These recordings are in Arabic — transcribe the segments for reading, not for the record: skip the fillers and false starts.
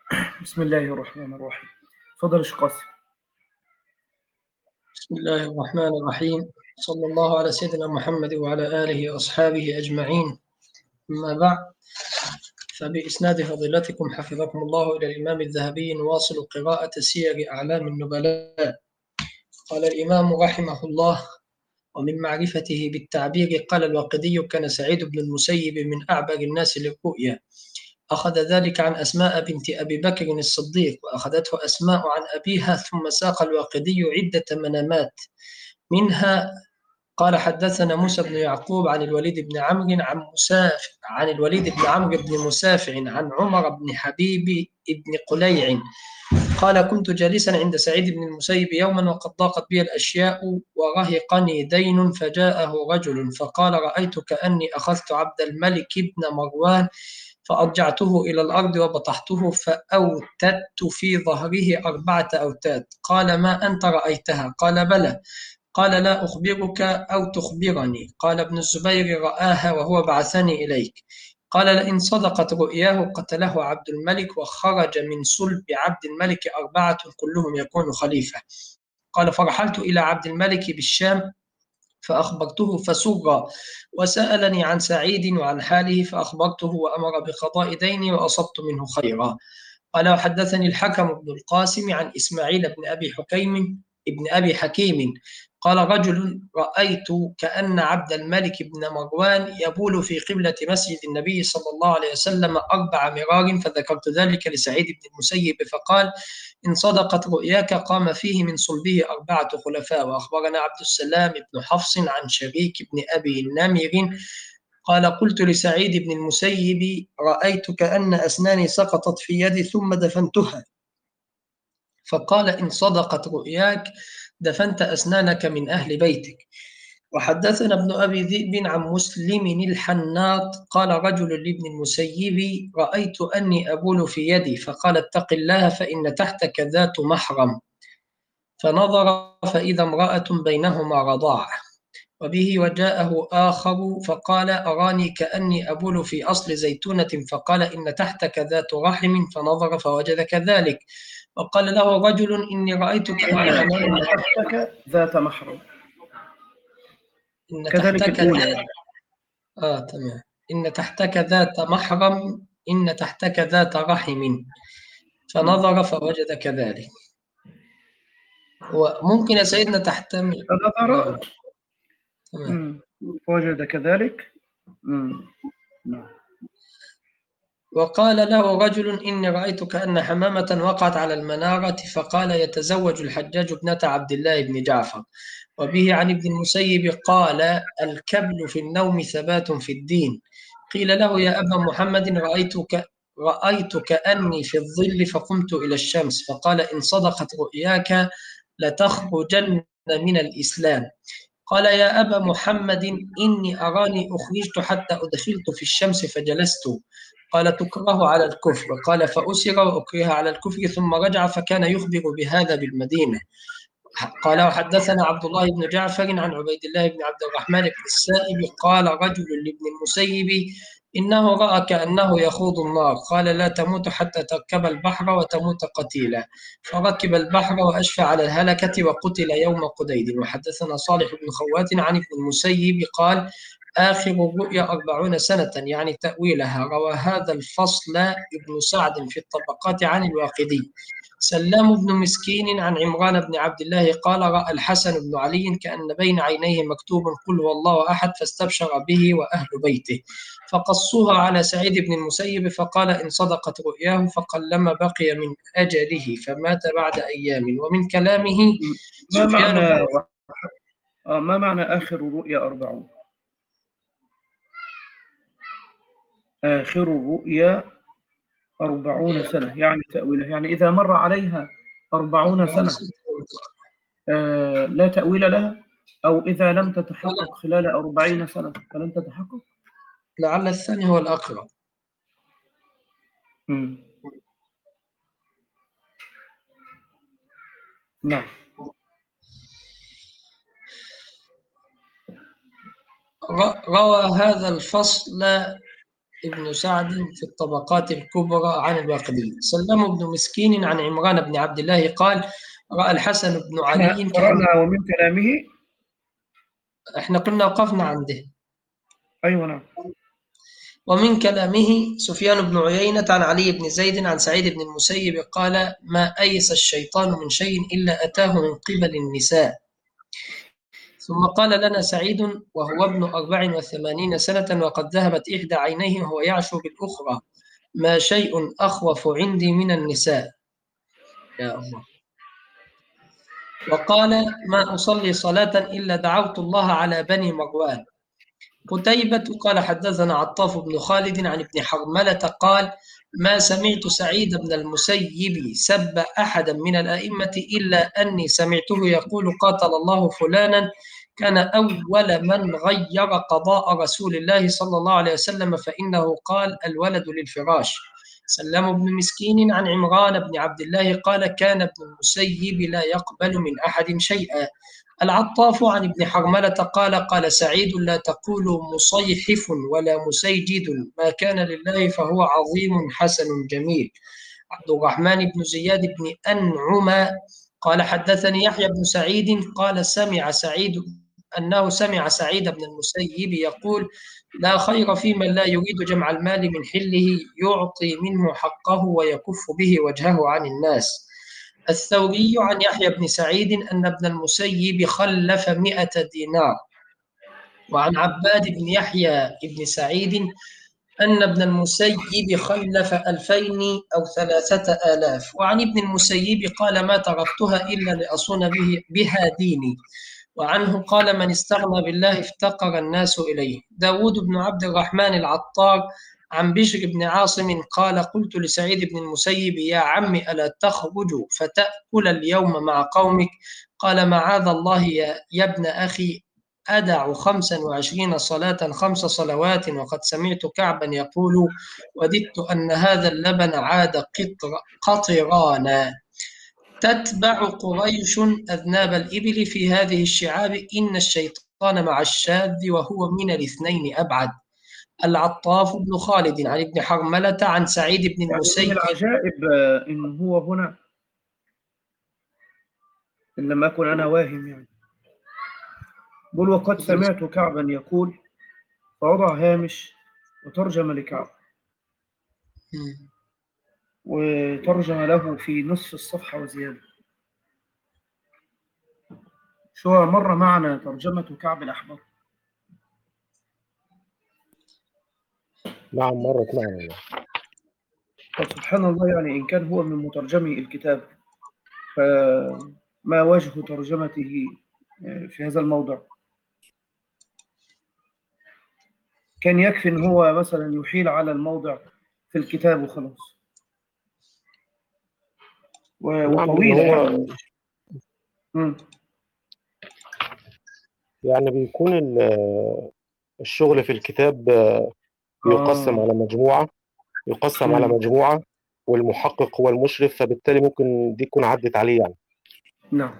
بسم الله الرحمن الرحيم. تفضل يا قاسم. بسم الله الرحمن الرحيم. صلى الله على سيدنا محمد وعلى آله وأصحابه أجمعين. أما بعد، فبإسناد فضيلتكم حفظكم الله إلى الإمام الذهبي نواصل قراءة سير أعلام النبلاء. قال الإمام رحمه الله: ومن معرفته بالتعبير قال الواقدي: كان سعيد بن المسيب من أعبر الناس للرؤيا، أخذ ذلك عن أسماء بنت أبي بكر الصديق، وأخذته أسماء عن أبيها، ثم ساق الواقدي عدة منامات. منها قال: حدثنا موسى بن يعقوب عن الوليد بن عمرو بن مسافع عن عمر بن حبيب بن قليع قال: كنت جالسا عند سعيد بن المسيب يوما وقد ضاقت بي الأشياء ورهقني دين، فجاءه رجل فقال: رأيت كأني أخذت عبد الملك بن مروان فأرجعته إلى الأرض وبطحته فأوتدت في ظهره 4 أوتاد. قال: ما أنت رأيتها؟ قال: بلى. قال: لا أخبرك أو تخبرني؟ قال ابن الزبير: رآها وهو بعثني إليك. قال: لئن صدقت رؤياه قتله عبد الملك، وخرج من صلب عبد الملك 4 كلهم يكون خليفة. قال: فرحلت إلى عبد الملك بالشام فأخبرته فسر، وسألني عن سعيد وعن حاله فأخبرته، وأمر بقضاء ديني وأصبت منه خيرا. قال: وحدثني الحكم بن القاسم عن إسماعيل بن أبي حكيم قال: رجل رأيت كأن عبد الملك بن مروان يبول في قبلة مسجد النبي صلى الله عليه وسلم 4 مرار، فذكرت ذلك لسعيد بن المسيب فقال: إن صدقت رؤياك قام فيه من صلبه 4 خلفاء. وأخبرنا عبد السلام بن حفص عن شريك بن أبي النمر قال: قلت لسعيد بن المسيب: رأيت كأن أسناني سقطت في يدي ثم دفنتها. فقال: إن صدقت رؤياك دفنت أسنانك من أهل بيتك. وحدثنا ابن أبي ذئب عن مسلم الحناط قال: رجل لابن المسيب: رأيت أني أبول في يدي، فقال: اتق الله فإن تحتك ذات محرم. فنظر فإذا امرأة بينهما رضاع. وبه وجاءه آخر فقال: أراني كأني أبول في أصل زيتونة، فقال: إن تحتك ذات رحم، فنظر فوجد كذلك. وقال له رجل: إني رأيت كأن حمام. تحتك ذات محرم. إن كذلك تحتك الأولى ذات يعني. تمام. إن تحتك ذات محرم، إن تحتك ذات رحم، فنظر فوجد كذلك. وممكن يا سيدنا تحتمل. فنظر تمام. فوجد كذلك. نعم. وقال له رجل: إني رأيت كأن حمامة وقعت على المنارة، فقال: يتزوج الحجاج ابنة عبد الله بن جعفر. وبه عن ابن المسيب قال: الكبل في النوم ثبات في الدين. قيل له: يا أبا محمد، رأيت كأني في الظل فقمت إلى الشمس. فقال: إن صدقت رؤياك لتخرجن من الإسلام. قال: يا أبا محمد، إني أراني أخرجت حتى أدخلت في الشمس فجلست. قال: تكره على الكفر. قال: فأسر وأكره على الكفر، ثم رجع فكان يخبر بهذا بالمدينة. قال: وحدثنا عبد الله بن جعفر عن عبيد الله بن عبد الرحمن بن السائب قال: رجل لابن المسيب: إنه رأى كأنه يخوض النار. قال: لا تموت حتى تركب البحر وتموت قتيلا. فركب البحر وأشفى على الهلكة وقتل يوم قديد. وحدثنا صالح بن خوات عن ابن المسيب قال: آخر الرؤيا 40 سنة، يعني تأويلها. روى هذا الفصل ابن سعد في الطبقات عن الواقدي. سلام بن مسكين عن عمران بن عبد الله قال: رأى الحسن بن علي كأن بين عينيه مكتوب: قل هو الله أحد، فاستبشر به وأهل بيته. فقصوها على سعيد بن المسيب فقال: إن صدقت رؤياه فقلما بقي من أجله، فمات بعد أيام. ومن كلامه ما سفيان بن معنى ما معنى آخر الرؤيا 40؟ آخر الرؤيا 40 سنة يعني تأويله، يعني إذا مر عليها 40 سنة لا تأويل لها، أو إذا لم تتحقق خلال 40 سنة فلن تتحقق. لعل الثاني هو الأقرب. نعم. روى هذا الفصل ابن سعد في الطبقات الكبرى عن الواقدي. سلم بن مسكين عن عمران بن عبد الله قال رأى الحسن بن احنا علي قرأنا ومن كلامه. احنا كنا وقفنا عنده. أيوة نعم. ومن كلامه سفيان بن عيينة عن علي بن زيد عن سعيد بن المسيب قال ما أيس الشيطان من شيء إلا أتاه من قبل النساء. ثم قال لنا سعيد وهو ابن 84 سنة وقد ذهبت إحدى عينيه وهو يعشو بالأخرى ما شيء أخوف عندي من النساء. يا الله. وقال ما أصلي صلاة إلا دعوت الله على بني مروان. قتيبة قال حدثنا عطاف بن خالد عن ابن حرملة قال ما سمعت سعيد بن المسيب سب أحدا من الأئمة إلا أني سمعته يقول قاتل الله فلانا كان أول من غير قضاء رسول الله صلى الله عليه وسلم فإنه قال الولد للفراش. سلم بن مسكين عن عمران بن عبد الله قال كان ابن المسيب لا يقبل من أحد شيئا. العطاف عن ابن حرملة قال قال سعيد لا تقولوا مصيحف ولا مسيجد ما كان لله فهو عظيم حسن جميل. عبد الرحمن بن زياد بن أنعم قال حدثني يحيى بن سعيد قال سمع سعيد بن المسيب يقول لا خير في من لا يريد جمع المال من حله يعطي منه حقه ويكف به وجهه عن الناس. الثوري عن يحيى بن سعيد أن ابن المسيب خلف 100 دينار. وعن عباد بن يحيى بن سعيد أن ابن المسيب خلف 2000 أو 3000. وعن ابن المسيب قال ما تركتها إلا لأصون بها ديني. وعنه قال من استغنى بالله افتقر الناس إليه. داود بن عبد الرحمن العطار عن بشر بن عاصم قال قلت لسعيد بن المسيب يا عم ألا تخرج فتأكل اليوم مع قومك قال معاذ الله يا ابن أخي أدع 25 صلاة 5 صلوات وقد سمعت كعبا يقول وددت أن هذا اللبن عاد قطرانا. تتبع قريش أذناب الإبل في هذه الشعاب إن الشيطان مع الشاذ وهو من الاثنين أبعد. العطاف بن خالد عن ابن حرملة عن سعيد بن يعني المسيب. من العجائب إن هو هنا إن لم أكن أنا واهم يعني بل وقد سمعت كعبا يقول فوضع هامش وترجم لكعب وترجم له في نصف الصفحة وزيادة. شو مر معنا ترجمة كعب الأحبر؟ نعم مرت معنا. فسبحان الله يعني إن كان هو من مترجمي الكتاب فما وجه ترجمته في هذا الموضع؟ كان يكفي إن هو مثلا يحيل على الموضع في الكتاب وخلاص. وطويلة يعني بيكون الشغل في الكتاب يقسم على مجموعة والمحقق هو المشرف فبالتالي ممكن دي تكون عدت عليه يعني. نعم.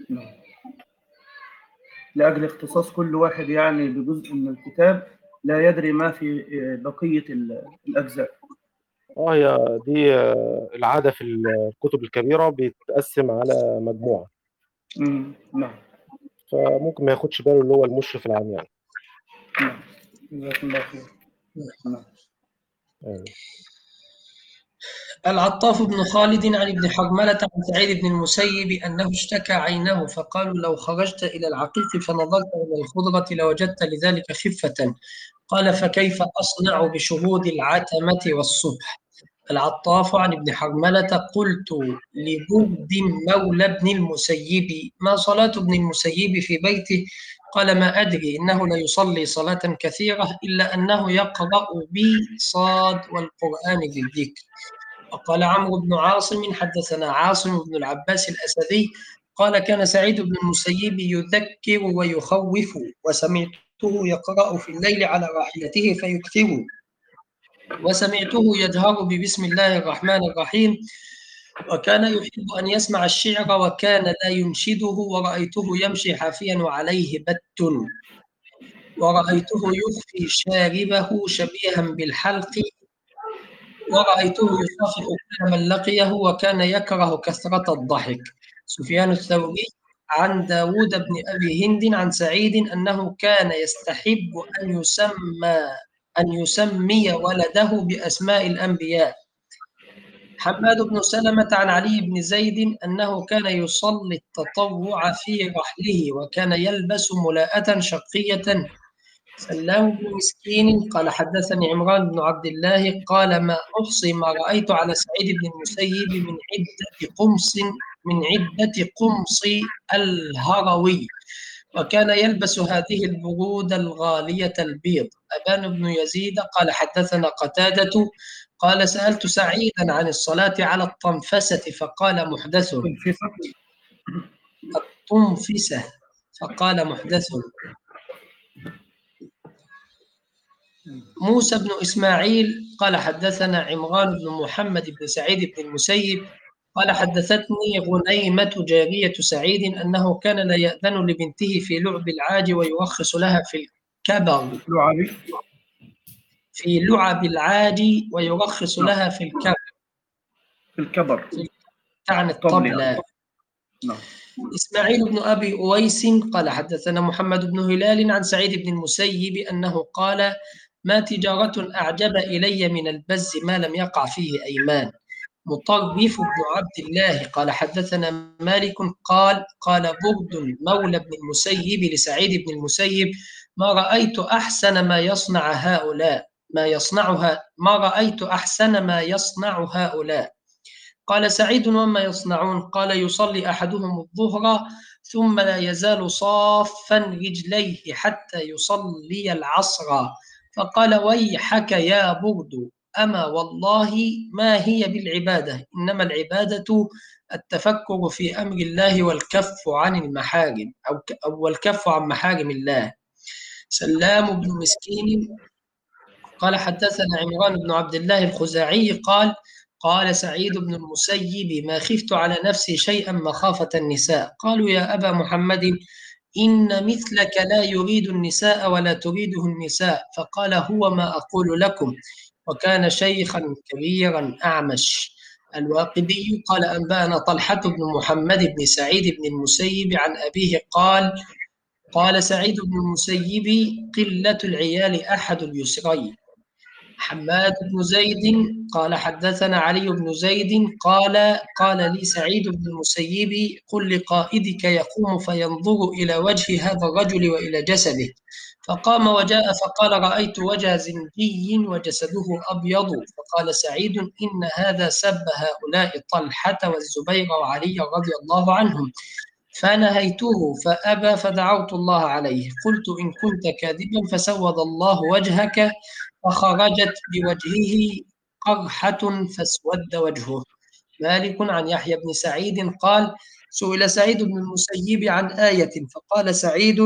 لأجل اختصاص كل واحد يعني بجزء من الكتاب لا يدري ما في بقية الأجزاء. هي دي العادة في الكتب الكبيرة بيتقسم على مجموعة. نعم. فممكن ما ياخدش باله اللي هو المشرف العام يعني. نعم. جزاكم الله خير. نعم. العطاف بن خالد عن ابن حرملة عن سعيد بن المسيب أنه اشتكى عينه فقالوا لو خرجت إلى العقيق فنظرت إلى الخضرة لوجدت لذلك خفة قال فكيف أصنع بشهود العتمة والصبح. العطاف عن ابن حرملة قلت لبرد مولى ابن المسيب ما صلاة ابن المسيب في بيته قال ما أدري إنه لا يصلي صلاة كثيرة إلا أنه يقرأ بصاد والقرآن بالذكر. وقال عمرو بن عاصم حدثنا عاصم بن العباس الأسدي قال كان سعيد بن المسيب يذكر ويخوف وسمعته يقرأ في الليل على راحلته فيكثر وسمعته يجهر ببسم الله الرحمن الرحيم وكان يحب أن يسمع الشعر وكان لا ينشده ورأيته يمشي حافيا وعليه بت. ورأيته يخفي شاربه شبيها بالحلق، ورأيته يصافح كل من لقيه وكان يكره كثرة الضحك. سفيان الثوري عن داود بن أبي هند عن سعيد أنه كان يستحب أن يسمي ولده بأسماء الأنبياء. حماد بن سلمة عن علي بن زيد أنه كان يصلي التطوع في رحله وكان يلبس ملاءة شقية. سلام بن مسكين قال حدثني عمران بن عبد الله قال ما أحصي ما رأيت على سعيد بن المسيب من عدة قمص الهروي، وكان يلبس هذه البرود الغالية البيض. أبان بن يزيد قال حدثنا قتادة قال سألت سعيدا عن الصلاة على الطنفسة فقال محدث. الطنفسة فقال محدث. موسى بن إسماعيل قال حدثنا عمران بن محمد بن سعيد بن المسيب قال حدثتني غنيمة جارية سعيد أنه كان لا يأذن لبنته في لعب العاج ويرخص لها في الكبر. في لعب العاج ويرخص لها في الكبر. في الكبر عن الطبلة. إسماعيل بن أبي أويس قال حدثنا محمد بن هلال عن سعيد بن المسيب أنه قال ما تجارة أعجب إلي من البز ما لم يقع فيه أيمان. مطرف بن عبد الله قال حدثنا مالك قال برد مولى بن المسيب لسعيد بن المسيب ما رأيت أحسن ما يصنع هؤلاء. قال سعيد وما يصنعون؟ قال يصلي أحدهم الظهر ثم لا يزال صافا رجليه حتى يصلي العصر، فقال ويحك يا برد أما والله ما هي بالعبادة، إنما العبادة التفكر في أمر الله والكف عن المحارم أو والكف عن محارم الله. سلام بن مسكين قال حدثنا عمران بن عبد الله الخزاعي قال سعيد بن المسيب ما خفت على نفسي شيئا مخافة النساء. قالوا يا أبا محمد إن مثلك لا يريد النساء ولا تريده النساء. فقال هو ما أقول لكم. وكان شيخا كبيرا أعمش. الواقدي قال أنبأنا طلحة بن محمد بن سعيد بن المسيب عن أبيه قال سعيد بن المسيب قلة العيال أحد اليسرين. حماد بن زيد قال حدثنا علي بن زيد قال لي سعيد بن المسيب قل لقائدك يقوم فينظر إلى وجه هذا الرجل وإلى جسده. فقام وجاء فقال رأيت وجه زنجي وجسده أبيض. فقال سعيد إن هذا سب هؤلاء طلحة والزبير وعلي رضي الله عنهم، فنهيته فأبى فدعوت الله عليه. قلت إن كنت كاذبا فسود الله وجهك، فخرجت بوجهه قرحة فاسود وجهه. مالك عن يحيى بن سعيد قال سئل سعيد بن المسيب عن آية فقال سعيد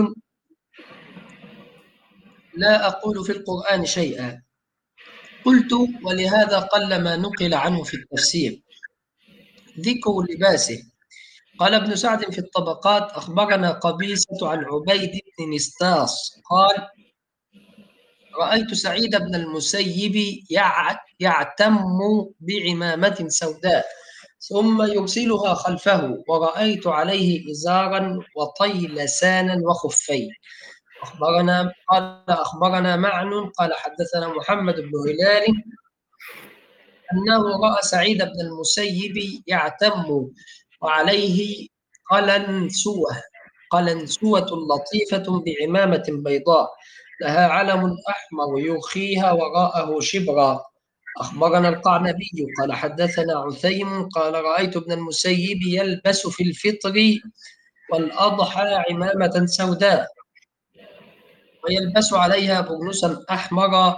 لا أقول في القرآن شيئا. قلت ولهذا قل ما نقل عنه في التفسير ذكر لباسه. قال ابن سعد في الطبقات أخبرنا قبيصة عن عبيد بن نستاص قال رأيت سعيد بن المسيب يعتم بعمامة سوداء ثم يرسلها خلفه، ورأيت عليه إزارا وطيلسانا وخفين. أخبرنا معن قال حدثنا محمد بن هلال أنه رأى سعيد بن المسيب يعتم وعليه قلنسوة لطيفة بعمامة بيضاء لها علم أحمر يرخيها وراءه شبرا. أخبرنا القعنبي قال حدثنا عثيم قال رأيت ابن المسيب يلبس في الفطر والأضحى عمامة سوداء ويلبس عليها برنسا أحمر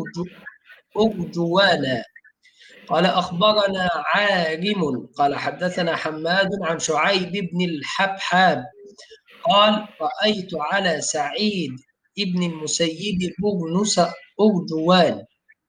أرجوانا. قال أخبرنا عارم قال حدثنا حماد عن شعيب بن الحبحاب قال رأيت على سعيد ابن المسيب برنس أرجوان.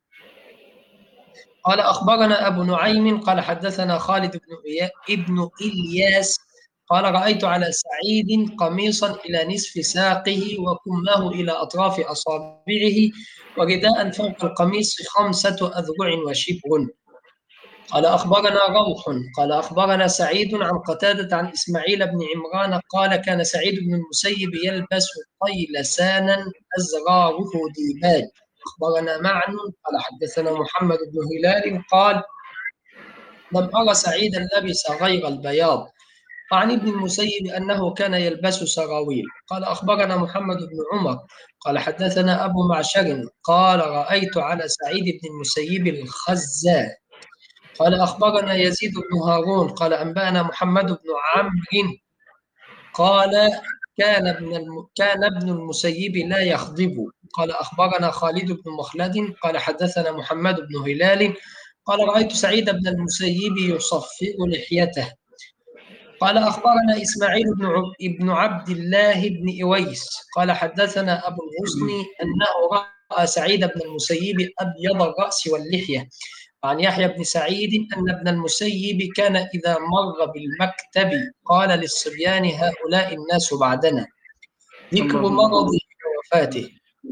قال أخبرنا أبو نعيم قال حدثنا خالد ابن إلياس قال رأيت على سعيد قميصا إلى نصف ساقه وكمه إلى أطراف أصابعه ورداء فوق القميص 5 أذرع وشبر. قال أخبرنا روح قال أخبرنا سعيد عن قتادة عن إسماعيل بن عمران قال كان سعيد بن المسيب يلبس طيلسانا أزراره ديباج. أخبرنا معن قال حدثنا محمد بن هلال قال لم أرى سعيدا لبس غير البياض. وعن ابن المسيب أنه كان يلبس سراويل. قال أخبرنا محمد بن عمر قال حدثنا أبو معشر قال رأيت على سعيد بن المسيب الخزاء. قال أخبرنا يزيد بن هارون قال أنبأنا محمد بن عمرو قال كان ابن المسيب لا يخضب. قال أخبرنا خالد بن مخلد قال حدثنا محمد بن هلال قال رأيت سعيد بن المسيب يصفر لحيته. قال أخبرنا إسماعيل بن عبد الله بن إويس قال حدثنا أبو الغصن أنه رأى سعيد بن المسيب أبيض الرأس واللحية. عن يحيى بن سعيد أن ابن المسيب كان إذا مر بالمكتب قال للصبيان هؤلاء الناس بعدنا. ذكر مرضه ووفاته.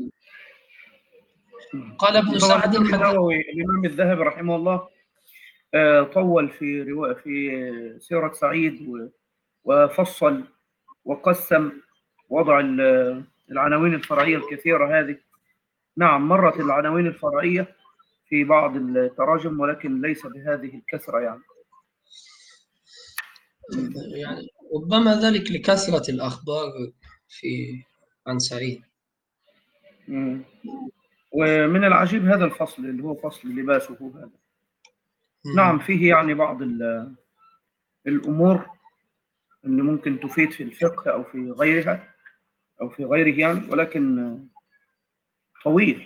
قال ابن سعد الإمام الذهبي رحمه الله طول في سيرة سعيد وفصل وقسم وضع العناوين الفرعية الكثيرة هذه. نعم مرت العناوين الفرعية في بعض التراجم ولكن ليس بهذه الكثرة يعني ربما ذلك لكثرة الأخبار عن سعيد. ومن العجيب هذا الفصل اللي هو فصل لباسه هذا. نعم فيه يعني بعض الأمور اللي ممكن تفيد في الفقه أو في غيرها أو في غيره يعني ولكن طويل.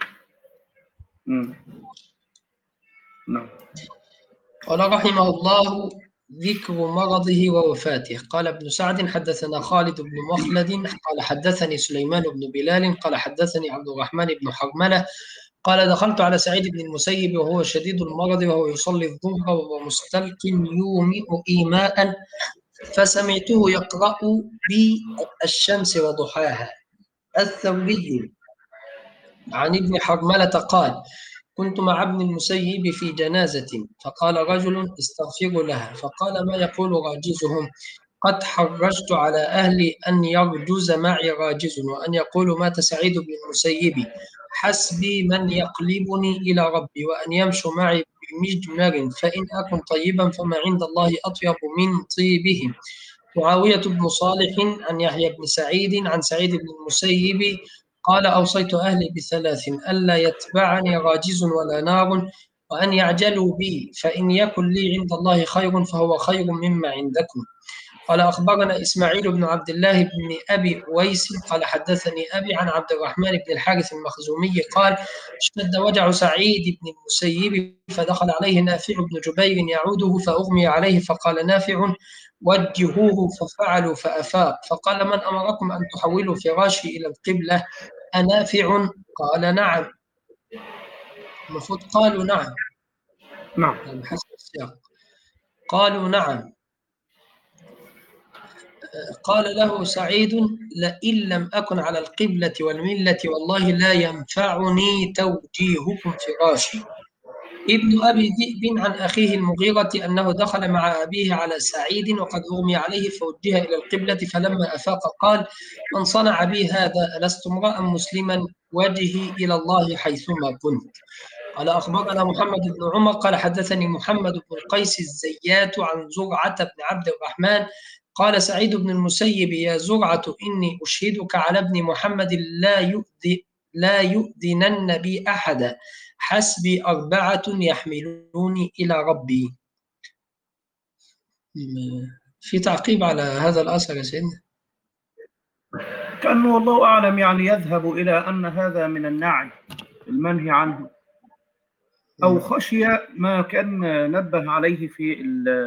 نعم. قال رحمه الله ذكر مرضه ووفاته. قال ابن سعد حدثنا خالد بن مخلد قال حدثني سليمان بن بلال قال حدثني عبد الرحمن بن حرملة قال دخلت على سعيد بن المسيب وهو شديد المرض وهو يصلي الظهر وهو مستلق يومئ إيماء فسمعته يقرأ بالشمس وضحاها. الثوري عن ابن حرملة قال كنت مع ابن المسيب في جنازة فقال رجل استغفروا لها فقال ما يقول راجزهم قد حرجت على أهلي أن يرجز معي راجز وأن يقول مات سعيد بن المسيب حسبي من يقلبني إلى ربي وأن يمشوا معي بمجمر فإن أكن طيبا فما عند الله أطيب من طيبهم. معاوية بن صالح عن يحيى بن سعيد عن سعيد بن المسيب قال أوصيت أهلي بثلاث ألا يتبعني راجز ولا نار وأن يعجلوا بي فإن يكن لي عند الله خير فهو خير مما عندكم. قال أخبرنا إسماعيل بن عبد الله بن أبي أويس قال حدثني أبي عن عبد الرحمن بن الحارث المخزومي قال اشتد وجع سعيد بن المسيب فدخل عليه نافع بن جبير يعوده فأغمي عليه فقال نافع وجهوه ففعلوا فأفاق فقال من أمركم أن تحولوا فراشي إلى القبلة أنافع؟ قال نعم. المفروض قالوا نعم. نعم حسب السياق قالوا نعم. قال له سعيد لئن لم أكن على القبلة والملة والله لا ينفعني توجيهكم فراشي. ابن أبي ذئب عن أخيه المغيرة أنه دخل مع أبيه على سعيد وقد أغمي عليه فوجه إلى القبلة فلما أفاق قال من صنع بي هذا ألست امرأ مسلما وجهي إلى الله حيثما كنت. قال أخبرنا محمد بن عمر قال حدثني محمد بن القيس الزيات عن زرعة بن عبد الرحمن قال سعيد بن المسيب يا زرعة إني أشهدك على ابن محمد لا يؤذنن بي أحدا حسبي 4 يحملوني إلى ربي. في تعقيب على هذا الأثر يا سيدنا؟ كأنه والله أعلم يعني يذهب إلى أن هذا من النعي المنهي عنه أو خشية ما كان نبه عليه في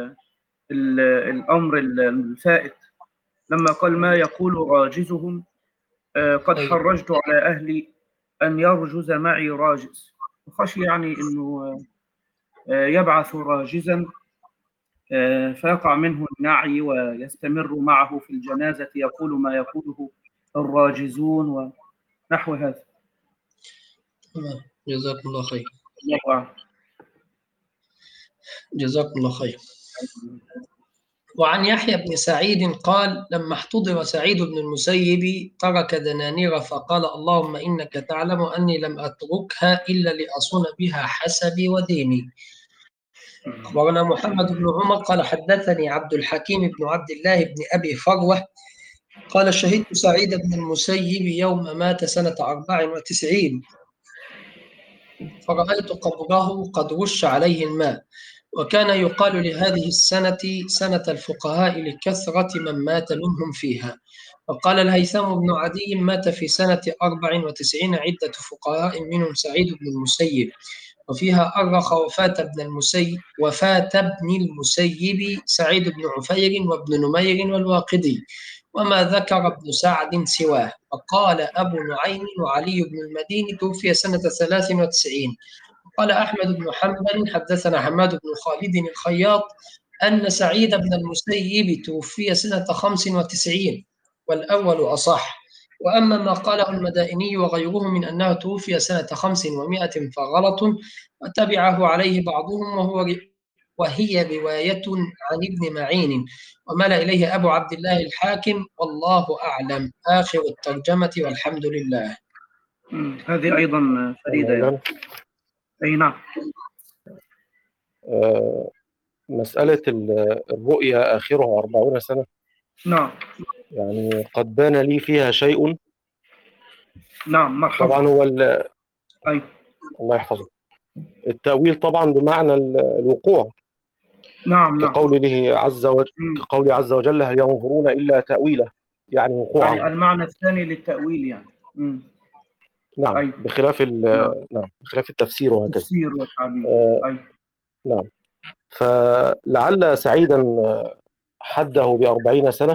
الأمر الفائت لما قال ما يقول راجزهم قد حرجت على أهلي أن يرجز معي راجز. خشي يعني أنه يبعث راجزا فيقع منه النعي ويستمر معه في الجنازة يقول ما يقوله الراجزون ونحو هذا. جزاكم الله خير. الله أعلم. جزاكم الله خير. وعن يحيى بن سعيد قال: لما احتضر سعيد بن المسيب ترك دنانير فقال: اللهم إنك تعلم أني لم أتركها إلا لأصون بها حسبي وديني. أخبرنا محمد بن عمر قال: حدثني عبد الحكيم بن عبد الله بن أبي فروة قال: شهدت سعيد بن المسيب يوم مات سنة 94 فرأيت قبره قد رش عليه الماء، وكان يقال لهذه السنة سنة الفقهاء لكثرة من مات منهم فيها. وقال الهيثم بن عدي: مات في سنة 94 عدة فقهاء منهم سعيد بن المسيب، وفيها أرخ وفاة ابن المسيب سعيد بن عفير وابن نمير والواقدي، وما ذكر ابن سعد سواه. وقال أبو نعيم وعلي بن المديني توفي سنة 93. قال أحمد بن حنبل: حدثنا حماد بن خالد الخياط أن سعيد بن المسيب توفي سنة 95 والأول أصح. وأما ما قاله المدائني وغيره من أنه توفي سنة 500 فغلط، وتبعه عليه بعضهم وهي رواية عن ابن معين، ومال إليه أبو عبد الله الحاكم، والله أعلم. آخر الترجمة والحمد لله. هذه أيضا فريدة يعني. أي نعم. مسألة الرؤيا آخرها 40 سنة. نعم. يعني قد بان لي فيها شيء. نعم مرحبا. طبعا هو أي. الله يحفظه. التأويل طبعا بمعنى الوقوع. نعم. كقوله عز وجل: هل ينظرون إلا تأويله، يعني وقوعه. يعني المعنى الثاني للتأويل يعني. نعم. أي. بخلاف نعم بخلاف التفسير وهكذا. التفسير والتعبير. نعم. فلعل سعيدا حده ب40 سنة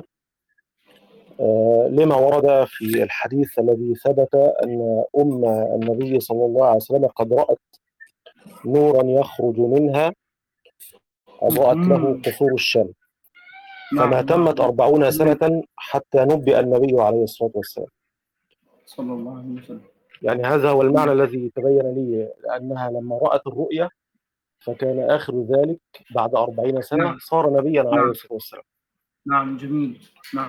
لما ورد في الحديث الذي ثبت أن أم النبي صلى الله عليه وسلم قد رأت نورا يخرج منها أضاءت له قصور الشام. فما تمت 40 سنة حتى نبئ النبي عليه الصلاة والسلام صلى الله عليه وسلم. يعني هذا هو المعنى الذي تبين لي، لأنها لما رأت الرؤيا فكان آخر ذلك بعد 40 سنة صار نبيا عليه الصلاة والسلام. نعم جميل. نعم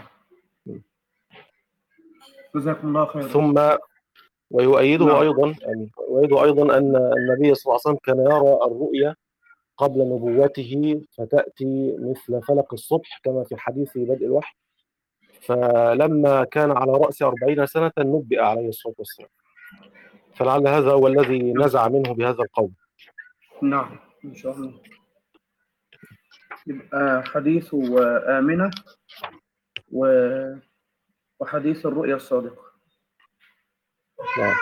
جزاكم الله خيرا. ثم ويؤيده أيضا أن النبي صلى الله عليه وسلم كان يرى الرؤيا قبل نبوته فتأتي مثل فلق الصبح كما في حديث بدء الوحي، فلما كان على رأس 40 سنة نبئ عليه الصلاة والسلام، فلعل هذا هو الذي نزع منه بهذا القول. نعم إن شاء الله. يبقى حديث آمنة وحديث الرؤيا الصادقة. نعم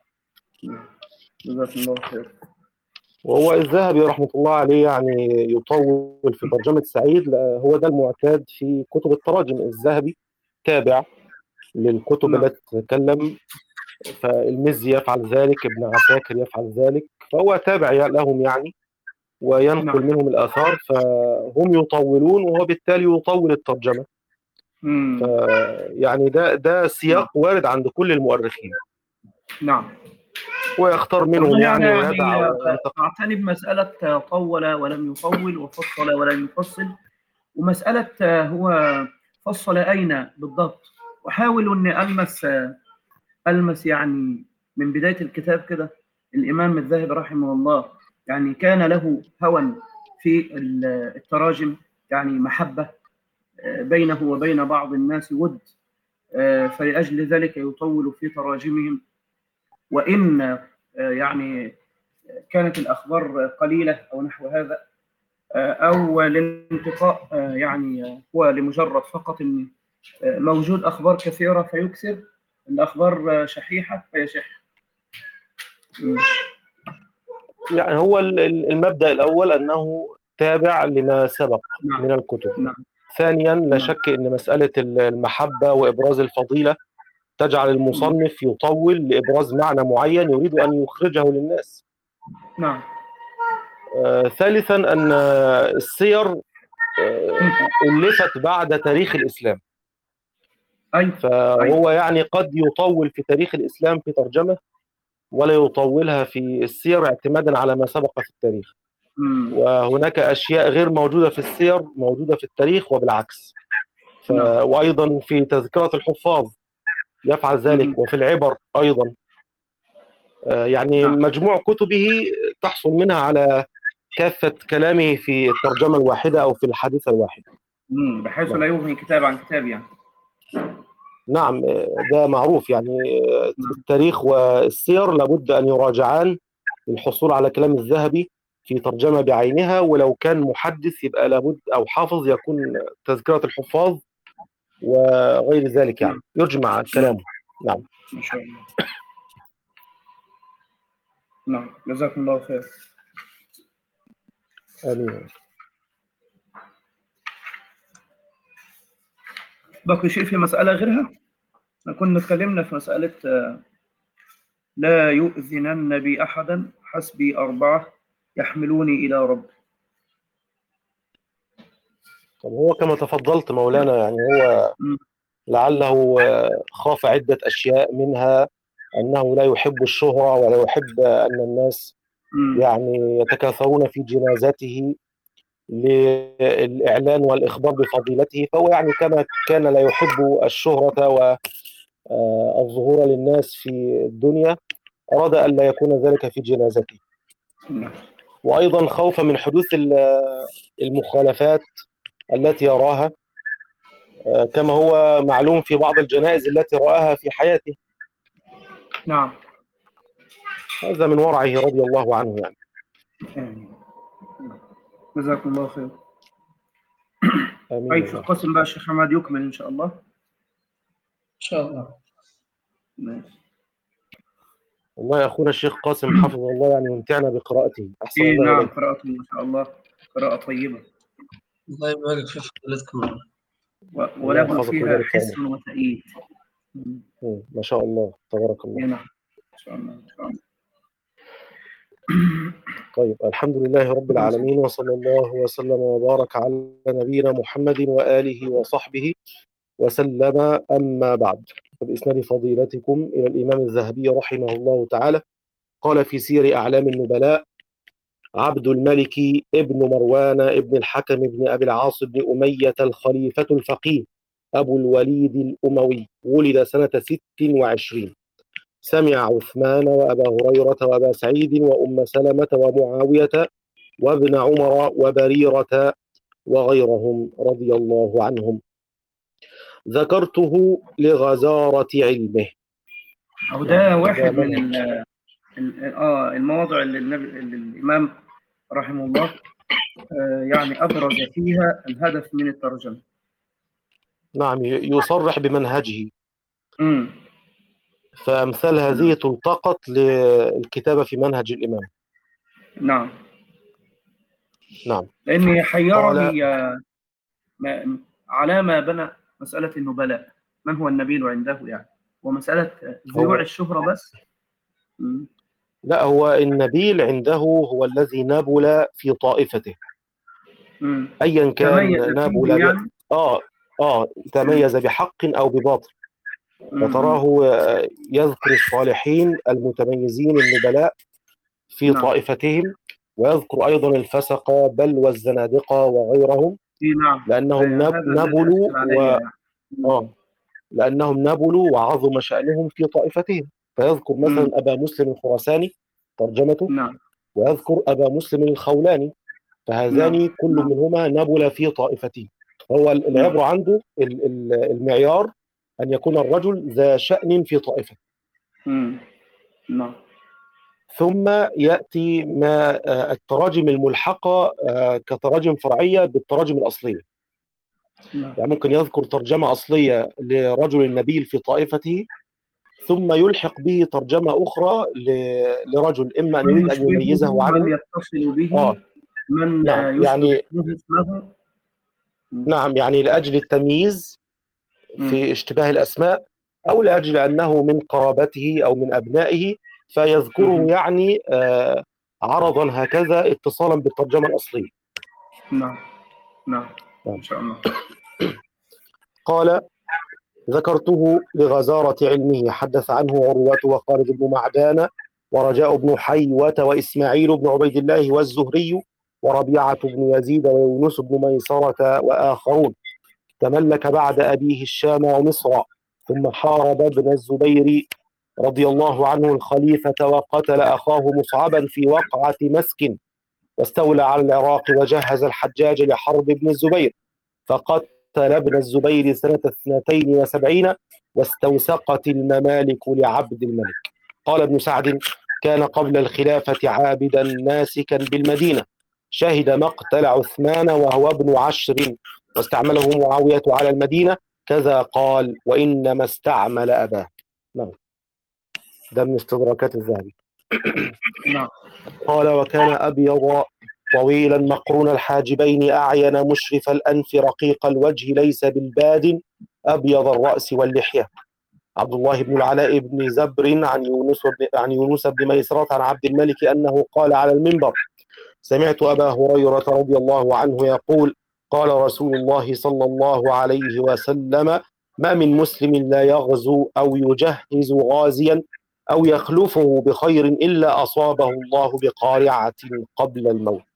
جزاكم الله خير. وهو الذهبي رحمة الله عليه يعني يطول في ترجمة سعيد، هو ده المعتاد في كتب التراجم. الذهبي تابع للكتب التي تتكلم، فالمزي يفعل ذلك، ابن عساكر يفعل ذلك، فهو تابع لهم يعني وينقل منهم الآثار، فهم يطولون وهو بالتالي يطول الترجمة. يعني ده سياق وارد عند كل المؤرخين. نعم. ويختار منهم يعني ويدع. أعتني بمسألة طول ولم يطول وفصل ولم يفصل، ومسألة هو فصل أين بالضبط، وحاول أني ألمس يعني من بداية الكتاب كده. الإمام الذهبي رحمه الله يعني كان له هوى في التراجم، يعني محبة بينه وبين بعض الناس، ود، فلأجل ذلك يطول في تراجمهم. وإن يعني كانت الأخبار قليلة أو نحو هذا، أو للانتقاء يعني هو لمجرد فقط أن موجود أخبار كثيرة فيكثر، الأخبار شحيحة فيشح. يعني هو المبدأ الأول أنه تابع لما سبق من الكتب. ثانيا لا شك أن مسألة المحبة وإبراز الفضيلة تجعل المصنف يطول لإبراز معنى معين يريد أن يخرجه للناس. نعم. ثالثا أن السير ألفت بعد تاريخ الإسلام، أيوة. فهو يعني قد يطول في تاريخ الإسلام في ترجمة ولا يطولها في السير اعتمادا على ما سبق في التاريخ. وهناك أشياء غير موجودة في السير موجودة في التاريخ وبالعكس. وأيضا في تذكرة الحفاظ يفعل ذلك، وفي العبر أيضا. يعني مجموع كتبه تحصل منها على كافة كلامه في الترجمة الواحدة أو في الحديثة الواحدة، بحيث لا يغني كتاب عن كتاب يعني. نعم، ده معروف يعني. التاريخ والسير لابد أن يراجعان للحصول على كلام الذهبي في ترجمة بعينها، ولو كان محدث يبقى لابد أو حافظ يكون تذكرة الحفاظ وغير ذلك، يعني يجمع كلامه. نعم إن شاء الله. نعم، جزاكم الله خير. آمين. باقي شيء في مسألة غيرها؟ كنا اتكلمنا في مسألة لا يؤذنن بي أحدا حسبي 4 يحملوني إلى رب. طب هو كما تفضلت مولانا، يعني هو لعله خاف عدة أشياء، منها أنه لا يحب الشهرة ولا يحب أن الناس يعني يتكاثرون في جنازته للإعلان والإخبار بفضيلته، فهو يعني كما كان لا يحب الشهرة والظهور للناس في الدنيا، أراد أن لا يكون ذلك في جنازته. وأيضا خوفا من حدوث المخالفات التي يراها، كما هو معلوم في بعض الجنائز التي رآها في حياته. نعم، هذا من ورعه رضي الله عنه يعني. جزاكم الله خير. آمين. طيب، في القسم بقى الشيخ حماد يكمل إن شاء الله. إن شاء الله. ماشي. والله يا أخونا الشيخ قاسم حفظه الله يعني يمتعنا بقراءته. أحسن الله نعم، إليك. قراءته ما شاء الله قراءة طيبة. الله يبارك في فضيلتكم. وله فيها حس وتأييد. ما شاء الله، تبارك الله. نعم، ما شاء الله. طيب، الحمد لله رب العالمين، وصلى الله وسلم وبارك على نبينا محمد وآله وصحبه وسلم. أما بعد، بإسناد فضيلتكم إلى الإمام الذهبي رحمه الله تعالى، قال في سير أعلام النبلاء: عبد الملك ابن مروان ابن الحكم ابن أبي العاص بن أمية الخليفة الفقيه أبو الوليد الأموي، ولد سنة 26. سمع عثمان وأبا هريرة وأبا سعيد وأم سلمة ومعاوية وابن عمر وبريرة وغيرهم رضي الله عنهم. ذكرته لغزارة علمه. أو ده واحد من المواضع اللي الإمام رحمه الله يعني أبرز فيها الهدف من الترجمة. نعم، يصرح بمنهجه. فأمثال هذه تلتقط للكتابة في منهج الإمام. نعم. نعم، لأني حيرني على ما بنى مسألة النبلاء، من هو النبيل عنده يعني، ومسألة ذيوع الشهرة بس. لا، هو النبيل عنده هو الذي نبل في طائفته، أيا كان نبل يعني. تميز بحق أو بباطل. فتراه يذكر الصالحين المتميزين النبلاء في طائفتهم، ويذكر أيضا الفسقة بل والزنادقة وغيرهم، لأنهم نبلوا لأنهم نبلوا وعظم شأنهم في طائفتهم. فيذكر مثلا أبا مسلم الخراساني ترجمته، ويذكر أبا مسلم الخولاني، فهذان كل منهما نبل في طائفته. هو العبر عنده المعيار أن يكون الرجل ذا شأن في طائفته. ثم يأتي ما التراجم الملحقة كتراجم فرعية بالتراجم الأصلية. يعني ممكن يذكر ترجمة أصلية لرجل نبيل في طائفته، ثم يلحق به ترجمة أخرى لرجل إما أن يريد أن يميزه عنه، من يتصل به من نعم يعني اسمه. نعم، يعني لأجل التمييز في اشتباه الأسماء، أو لأجل أنه من قرابته أو من أبنائه، فيذكره يعني عرضا هكذا اتصالا بالترجمة الأصلية. نعم. إن شاء الله. قال: ذكرته لغزارة علمه، حدث عنه عروة وخالد بن معدان ورجاء بن حيوة وإسماعيل بن عبيد الله والزهري وربيعة بن يزيد ويونس بن ميسرة وآخرون. تملك بعد أبيه الشام ومصر، ثم حارب ابن الزبير رضي الله عنه الخليفة وقتل أخاه مصعبا في وقعة مسك، واستولى على العراق وجهز الحجاج لحرب ابن الزبير، فقتل ابن الزبير سنة 72 واستوثقت الممالك لعبد الملك. قال ابن سعد: كان قبل الخلافة عابدا ناسكا بالمدينة، شهد مقتل عثمان وهو ابن 10 واستعمله معاوية على المدينة، كذا قال وإنما استعمل أباه. نعم، ده من استدراكات الذهبي. نعم. قال: وكان أبيض طويلا مقرون الحاجبين أعين مشرف الأنف رقيق الوجه ليس بالباد أبيض الرأس واللحية. عبد الله بن العلاء بن زبر عن يونس بن ميسرة عن عبد الملك أنه قال على المنبر: سمعت أبا هريرة رضي الله عنه يقول: قال رسول الله صلى الله عليه وسلم: ما من مسلم لا يغزو أو يجهز غازيا أو يخلفه بخير إلا أصابه الله بقارعة قبل الموت.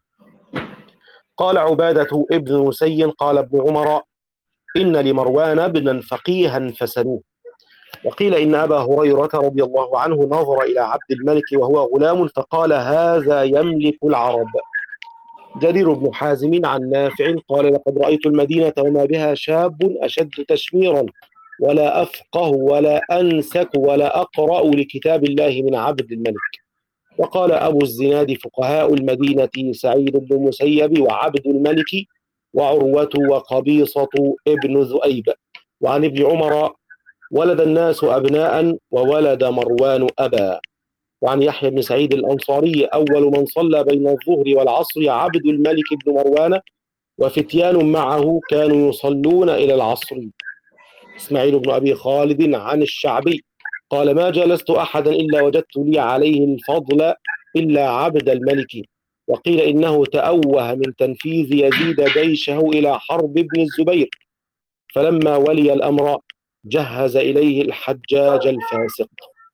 قال عبادة ابن نسي: قال ابن عمر: إن لمروان ابنا فقيها فسنوه. وقيل إن أبا هريرة رضي الله عنه نظر إلى عبد الملك وهو غلام فقال: هذا يملك العرب. جرير بن حازم عن نافع قال: لقد رأيت المدينة وما بها شاب أشد تشميرا ولا أفقه ولا أنسك ولا أقرأ لكتاب الله من عبد الملك. وقال أبو الزناد: فقهاء المدينة سعيد بن المسيب وعبد الملك وعروة وقبيصة ابن ذؤيب. وعن ابن عمر: ولد الناس أبناء وولد مروان أبا. وعن يحيى بن سعيد الأنصاري: أول من صلى بين الظهر والعصر عبد الملك بن مروان وفتيان معه كانوا يصلون إلى العصر. إسماعيل بن أبي خالد عن الشعبي قال: ما جلست أحدا إلا وجدت لي عليه الفضل إلا عبد الملك. وقيل إنه تأوه من تنفيذ يزيد جيشه إلى حرب ابن الزبير، فلما ولي الأمر جهز إليه الحجاج الفاسق.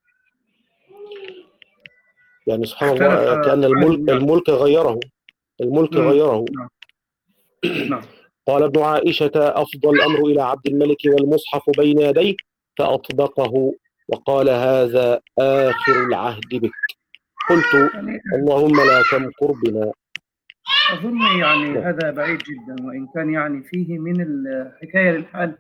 يعني سبحان الله، كأن الملك غيره. قال ابن عائشة: أفضل الأمر إلى عبد الملك والمصحف بين يديه فأطبقه، وقال: هذا آخر العهد بك. قلت: اللهم لا تمكر بنا. أظن يعني هذا بعيد جدا، وإن كان يعني فيه من الحكاية للحال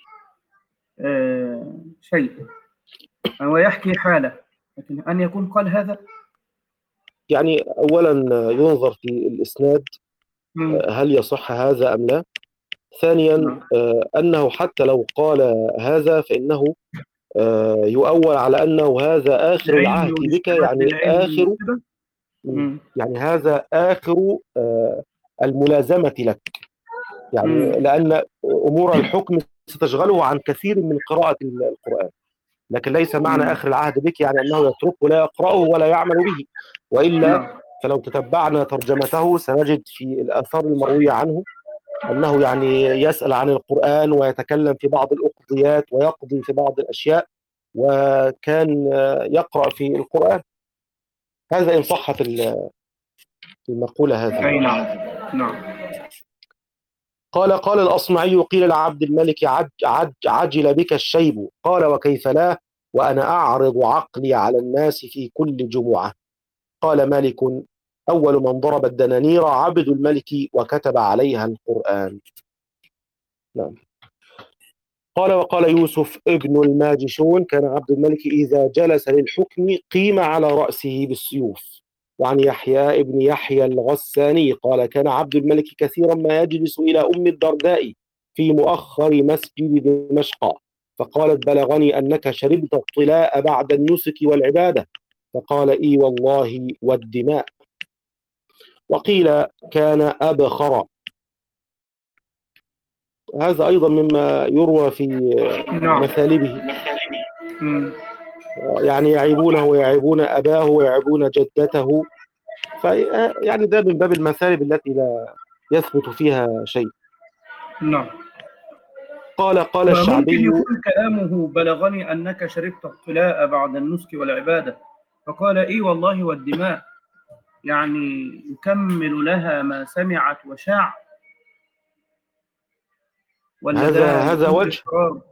شيء، ويحكي حاله، لكن أن يكون قال هذا يعني أولا ينظر في الإسناد هل يصح هذا أم لا. ثانيا أنه حتى لو قال هذا فإنه يؤول على أنه هذا آخر العهد بك، يعني آخر، يعني هذا آخر الملازمة لك، يعني لأن أمور الحكم ستشغله عن كثير من قراءة القرآن، لكن ليس معنى آخر العهد بك يعني أنه يتركه لا يقرأه ولا يعمل به، وإلا فلو تتبعنا ترجمته سنجد في الآثار المروية عنه أنه يعني يسأل عن القرآن ويتكلم في بعض الأقضيات ويقضي في بعض الأشياء، وكان يقرأ في القرآن. هذا إن صحت المقولة هذه. نعم. قال الأصمعي: قيل لعبد الملك: عجل بك الشيب. قال: وكيف لا، وأنا أعرض عقلي على الناس في كل جمعة. قال مالك: أول من ضرب الدنانير عبد الملك وكتب عليها القرآن. نعم. قال: وقال يوسف ابن الماجشون: كان عبد الملك إذا جلس للحكم قيم على رأسه بالسيوف. وعن يحيى ابن يحيى الغساني قال: كان عبد الملك كثيرا ما يجلس إلى أم الدرداء في مؤخر مسجد دمشق، فقالت: بلغني أنك شربت الطلاء بعد النسك والعبادة. فقال: إي والله والدماء. وقيل كان أبخر. هذا أيضا مما يروى في مثالبه، يعني يعيبونه ويعيبون أباه ويعيبون جدته، فيعني ده من باب المثالب التي لا يثبت فيها شيء. نعم. قال وممكن الشعبي. يكون كلامه بلغني أنك شربت الطلاء بعد النسك والعبادة، فقال إي والله والدماء، يعني يكمل لها ما سمعت وشاع، ولا ده هذا يكون وجه، إقرار؟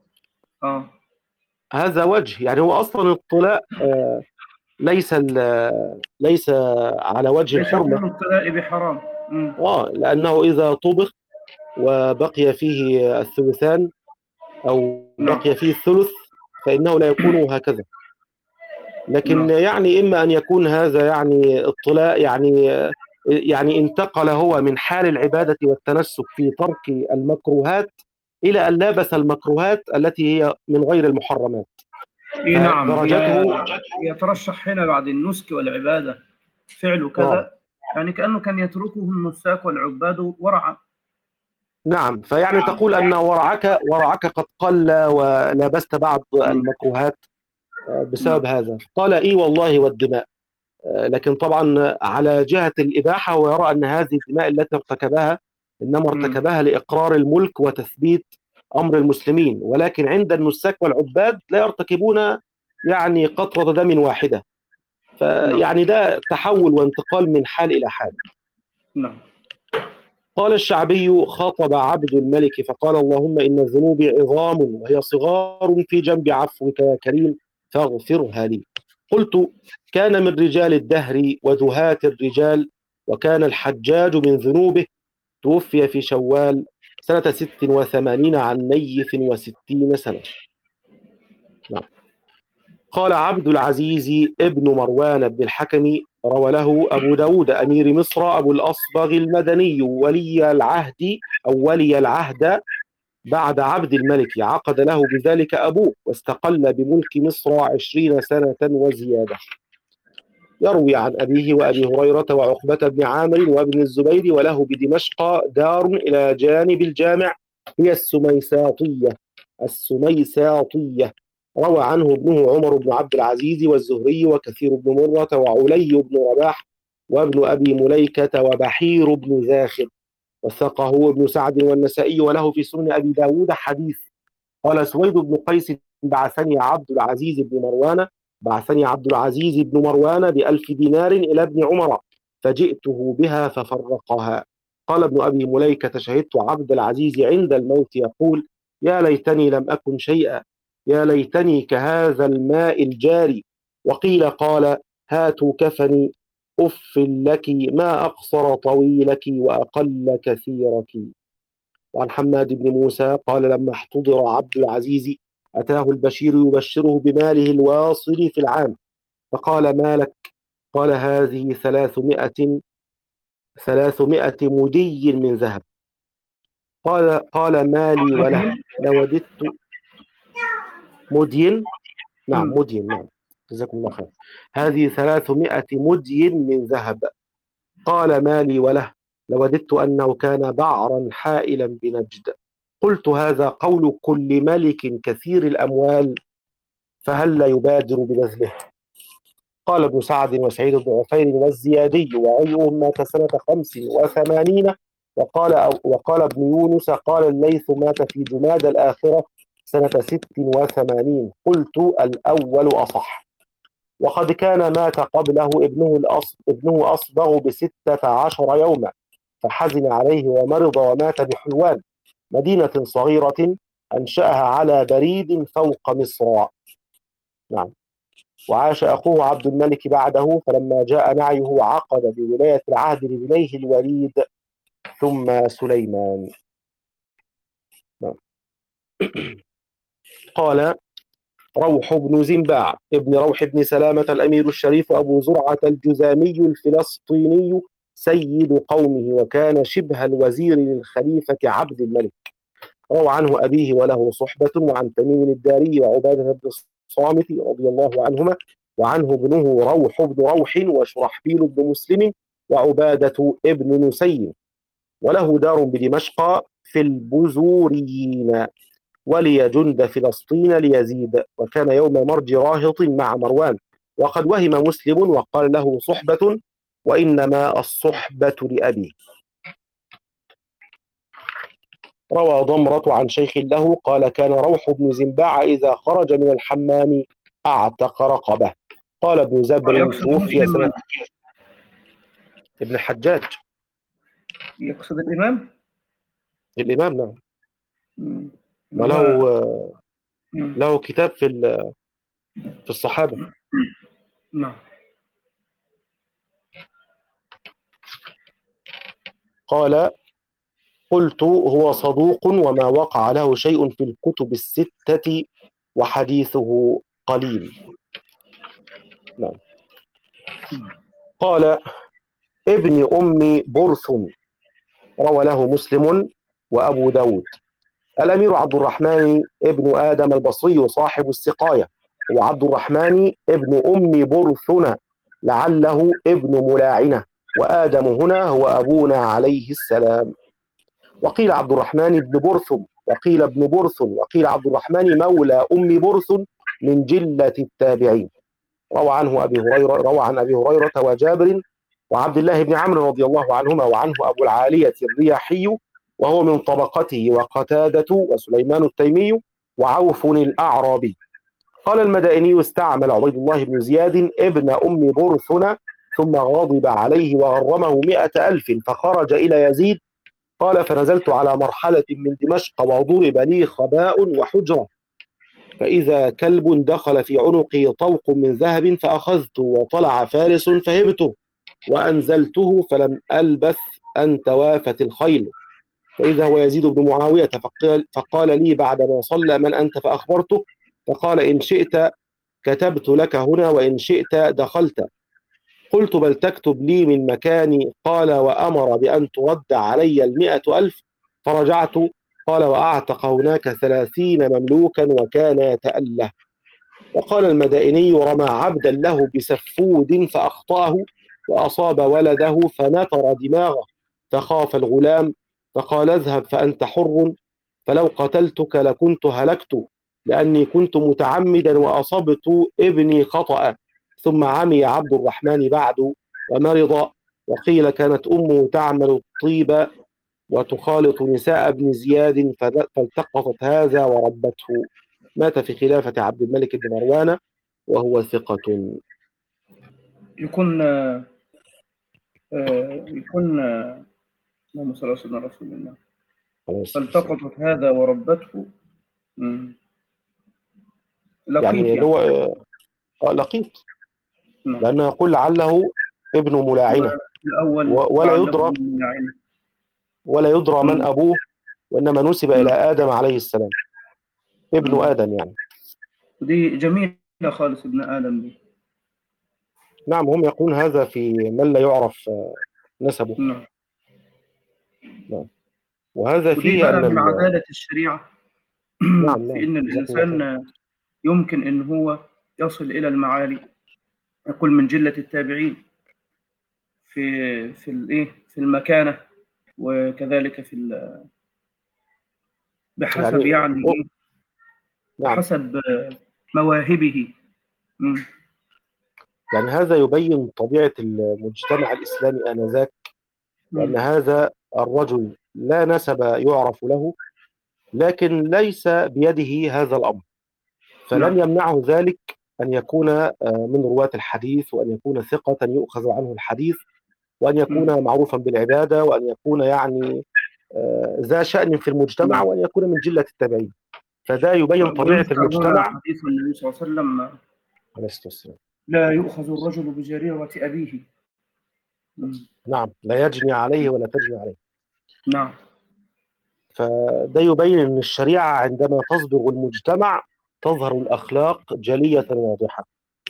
هذا وجه. يعني هو أصلا الطلاء ليس ليس على وجه ليس الحرمة. كل الطلاء بحرام. لأنه إذا طبخ وبقي فيه الثلثان أو نعم. بقي فيه الثلث فإنه لا يكون هكذا. لكن نعم. يعني إما أن يكون هذا يعني الطلاء يعني انتقل هو من حال العبادة والتنسك في ترك المكروهات إلى أن لابس المكروهات التي هي من غير المحرمات، إيه نعم. فدرجته. يترشح هنا بعد النسك والعبادة فعل نعم. كذا، يعني كأنه كان يتركه النساك والعباد ورعا. نعم، فيعني تقول أن ورعك قد قل ولبست بعض المكروهات بسبب هذا. قال إي والله والدماء. لكن طبعا على جهة الإباحة، ويرى أن هذه الدماء التي ارتكبها إنما ارتكبها لإقرار الملك وتثبيت أمر المسلمين، ولكن عند النساك والعباد لا يرتكبون يعني قطرة دم واحدة. فيعني ده تحول وانتقال من حال إلى حال. نعم. قال الشعبي: خاطب عبد الملك فقال: اللهم إن الذنوب عظام وهي صغار في جنب عفوك يا كريم فاغفرها لي. قلت: كان من رجال الدهر ودهاة الرجال، وكان الحجاج من ذنوبه، توفي في شوال سنة 86 عن نيف 60 سنة. نعم. قال عبد العزيز ابن مروان بن الحكم: روى له أبو داود أمير مصر أبو الأصبغ المدني ولي العهد بعد عبد الملك، عقد له بذلك أبوه، واستقل بملك مصر 20 سنة وزيادة. يروي عن أبيه وأبي هريرة وعقبة بن عامر وابن الزبير، وله بدمشق دار إلى جانب الجامع هي السميساطية. روى عنه ابنه عمر بن عبد العزيز والزهري وكثير بن مرة وعلي بن رباح وابن أبي مليكة وبحير بن زاخر، وثقه ابن سعد والنسائي، وله في سنن أبي داود حديث. قال سويد بن قيس: بعثني عبد العزيز بن مروان ب1000 دينار إلى ابن عمر، فجئته بها ففرقها. قال ابن أبي مليكة: شهدت عبد العزيز عند الموت يقول: يا ليتني لم أكن شيئا، يا ليتني كهذا الماء الجاري. وقيل قال: هاتوا كفني أف لك ما أقصر طويلك وأقل كثيرك. وعن حماد بن موسى قال: لما احتضر عبد العزيز أتاه البشير يبشره بماله الواصل في العام، فقال: ما لك؟ قال: هذه 300 مدي من ذهب. قال: مالي وله لوددت. مدين. نعم مدين. نعم، جزاكم الله خير. هذه 300 مدي من ذهب. قال: مالي وله لوددت أنه كان بعرا حائلا بنجد. قلت: هذا قول كل ملك كثير الأموال، فهل لا يبادر ببذله؟ قال ابن سعد وسعيد بن عفير والزيادي وغيرهم: مات سنة 85. وقال ابن يونس: قال الليث: مات في جماد الآخرة سنة 86. قلت: الأول أصح. وقد كان مات قبله ابنه أصبغ ب16 يوما، فحزن عليه ومرض ومات بحلوان، مدينة صغيرة أنشأها على بريد فوق مصر. نعم. وعاش أخوه عبد الملك بعده، فلما جاء نعيه عقد بولاية العهد لابنيه الوليد ثم سليمان. نعم. قال روح بن زنباع ابن روح بن سلامة الأمير الشريف أبو زرعة الجذامي الفلسطيني سيد قومه، وكان شبه الوزير للخليفة عبد الملك. روى عنه أبيه وله صحبة، وعن تميم الداري وعبادة بن الصامت رضي الله عنهما، وعنه ابنه روح بن روح وشرحبيل بن مسلم وعبادة ابن نسي. وله دار بدمشق في البزوريين، ولي جند فلسطين ليزيد، وكان يوم مرج راهط مع مروان، وقد وهم مسلم وقال له صحبة، وإنما الصحبة لأبي. روى ضمرة عن شيخ له قال كان روح بن زنباع إذا خرج من الحمام أعتق رقبة. قال ابن زبر يقصد توفي مسلم سنة ابن الحجاج يقصد الإمام. الإمام. نعم. مم. وله مم. له كتاب في الصحابة. نعم. قال قلت هو صدوق وما وقع له شيء في الكتب الستة وحديثه قليل. نعم. قال ابن أم برث روى له مسلم وأبو داود. الأمير عبد الرحمن ابن آدم البصري صاحب السقاية هو عبد الرحمن ابن أم برثنة لعله ابن ملاعنة، وآدم هنا هو أبونا عليه السلام. وقيل عبد الرحمن بن برثم، وقيل ابن برث، وقيل عبد الرحمن مولى أم برث من جلة التابعين. روى عن أبي هريرة وجابر وعبد الله بن عمرو رضي الله عنهما، وعنه أبو العالية الرياحي وهو من طبقته، وقتادة وسليمان التيمي وعوف الأعرابي. قال المدائني استعمل عبيد الله بن زياد ابن أم برثنة ثم غضب عليه وغرمه 100,000 فخرج إلى يزيد. قال فنزلت على مرحلة من دمشق وضرب لي خباء وحجرة، فإذا كلب دخل في عنقي طوق من ذهب فأخذته، وطلع فارس فهبته وأنزلته فلم ألبث أن توافت الخيل، فإذا هو يزيد بن معاوية فقال لي بعدما صلى من أنت؟ فأخبرته فقال إن شئت كتبت لك هنا وإن شئت دخلت. قلت بل تكتب لي من مكاني. قال وأمر بأن ترد علي 100,000 فرجعت. قال وأعتق هناك 30 مملوكا وكان يتأله. وقال المدائني رمى عبدا له بسفود فأخطأه وأصاب ولده فنثر دماغه، فخاف الغلام فقال اذهب فأنت حر، فلو قتلتك لكنت هلكت لأني كنت متعمدا وأصبت ابني خطأ. ثم عمي عبد الرحمن بعد ومرض، وقيل كانت أمه تعمل الطيب وتخالط نساء ابن زياد فالتقطت هذا وربته. مات في خلافة عبد الملك بن مروان وهو ثقة. يكون اللهم صل على سيدنا رسول الله. فالتقطت هذا وربته. لقيط يعني هو لقيط، لأنه يقول لعله ابن ملاعنة ولا يدرى من أبوه، وإنما نسب إلى آدم عليه السلام، ابن آدم يعني. دي جميلة خالص ابن آدم دي. نعم، هم يقولون هذا في من لا يعرف نسبه. نعم. وهذا فيه أن من عدالة الشريعة نعم. في أن الإنسان يمكن أن هو يصل إلى المعالي، يقول من جلة التابعين في المكانة، وكذلك بحسب يعني بحسب مواهبه. يعني هذا يبين طبيعة المجتمع الإسلامي آنذاك، لأن هذا الرجل لا نسب يعرف له، لكن ليس بيده هذا الأمر، فلم يمنعه ذلك أن يكون من رواة الحديث، وأن يكون ثقة يؤخذ عنه الحديث، وأن يكون معروفا بالعبادة، وأن يكون يعني ذا شأن في المجتمع، وأن يكون من جلة التابعين. فده يبين طبيعة المجتمع. حديث النبي صلى الله عليه وسلم عليه الصلاة والسلام لا يؤخذ الرجل بجريرة أبيه. نعم، لا يجني عليه ولا تجني عليه. نعم. فده يبين أن الشريعة عندما تصبغ المجتمع تظهر الأخلاق جلية واضحة.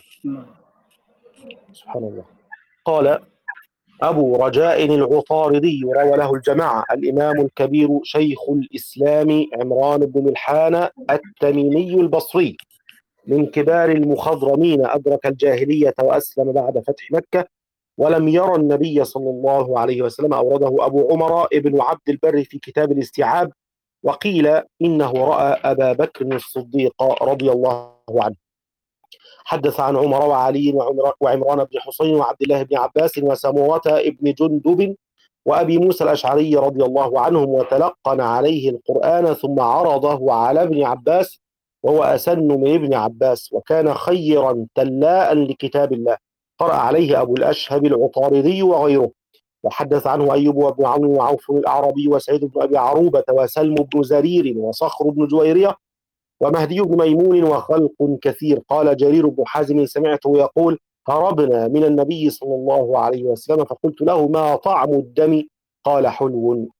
سبحان الله. قال أبو رجاء العطاردي روى له الجماعة الإمام الكبير شيخ الإسلام عمران بن ملحان التميمي البصري من كبار المخضرمين، أدرك الجاهلية وأسلم بعد فتح مكة ولم يرى النبي صلى الله عليه وسلم. أورده أبو عمر ابن عبد البر في كتاب الاستيعاب، وقيل إنه رأى أبا بكر الصديق رضي الله عنه. حدث عن عمر وعلي وعمران بن حسين وعبد الله بن عباس وسموة ابن جندب وأبي موسى الأشعري رضي الله عنهم، وتلقن عليه القرآن ثم عرضه على ابن عباس وهو أسن من ابن عباس، وكان خيرا تلاء لكتاب الله. قرأ عليه أبو الأشهب العطاردي وغيره. وحدث عنه أيوب وابن عون وعوف الأعربي وسعيد بن أبي عروبة وسلم بن زرير وصخر بن جويرية ومهدي بن ميمون وخلق كثير. قال جرير بن حازم سمعته يقول: هربنا من النبي صلى الله عليه وسلم فقلت له: ما طعم الدم؟ قال: حلو.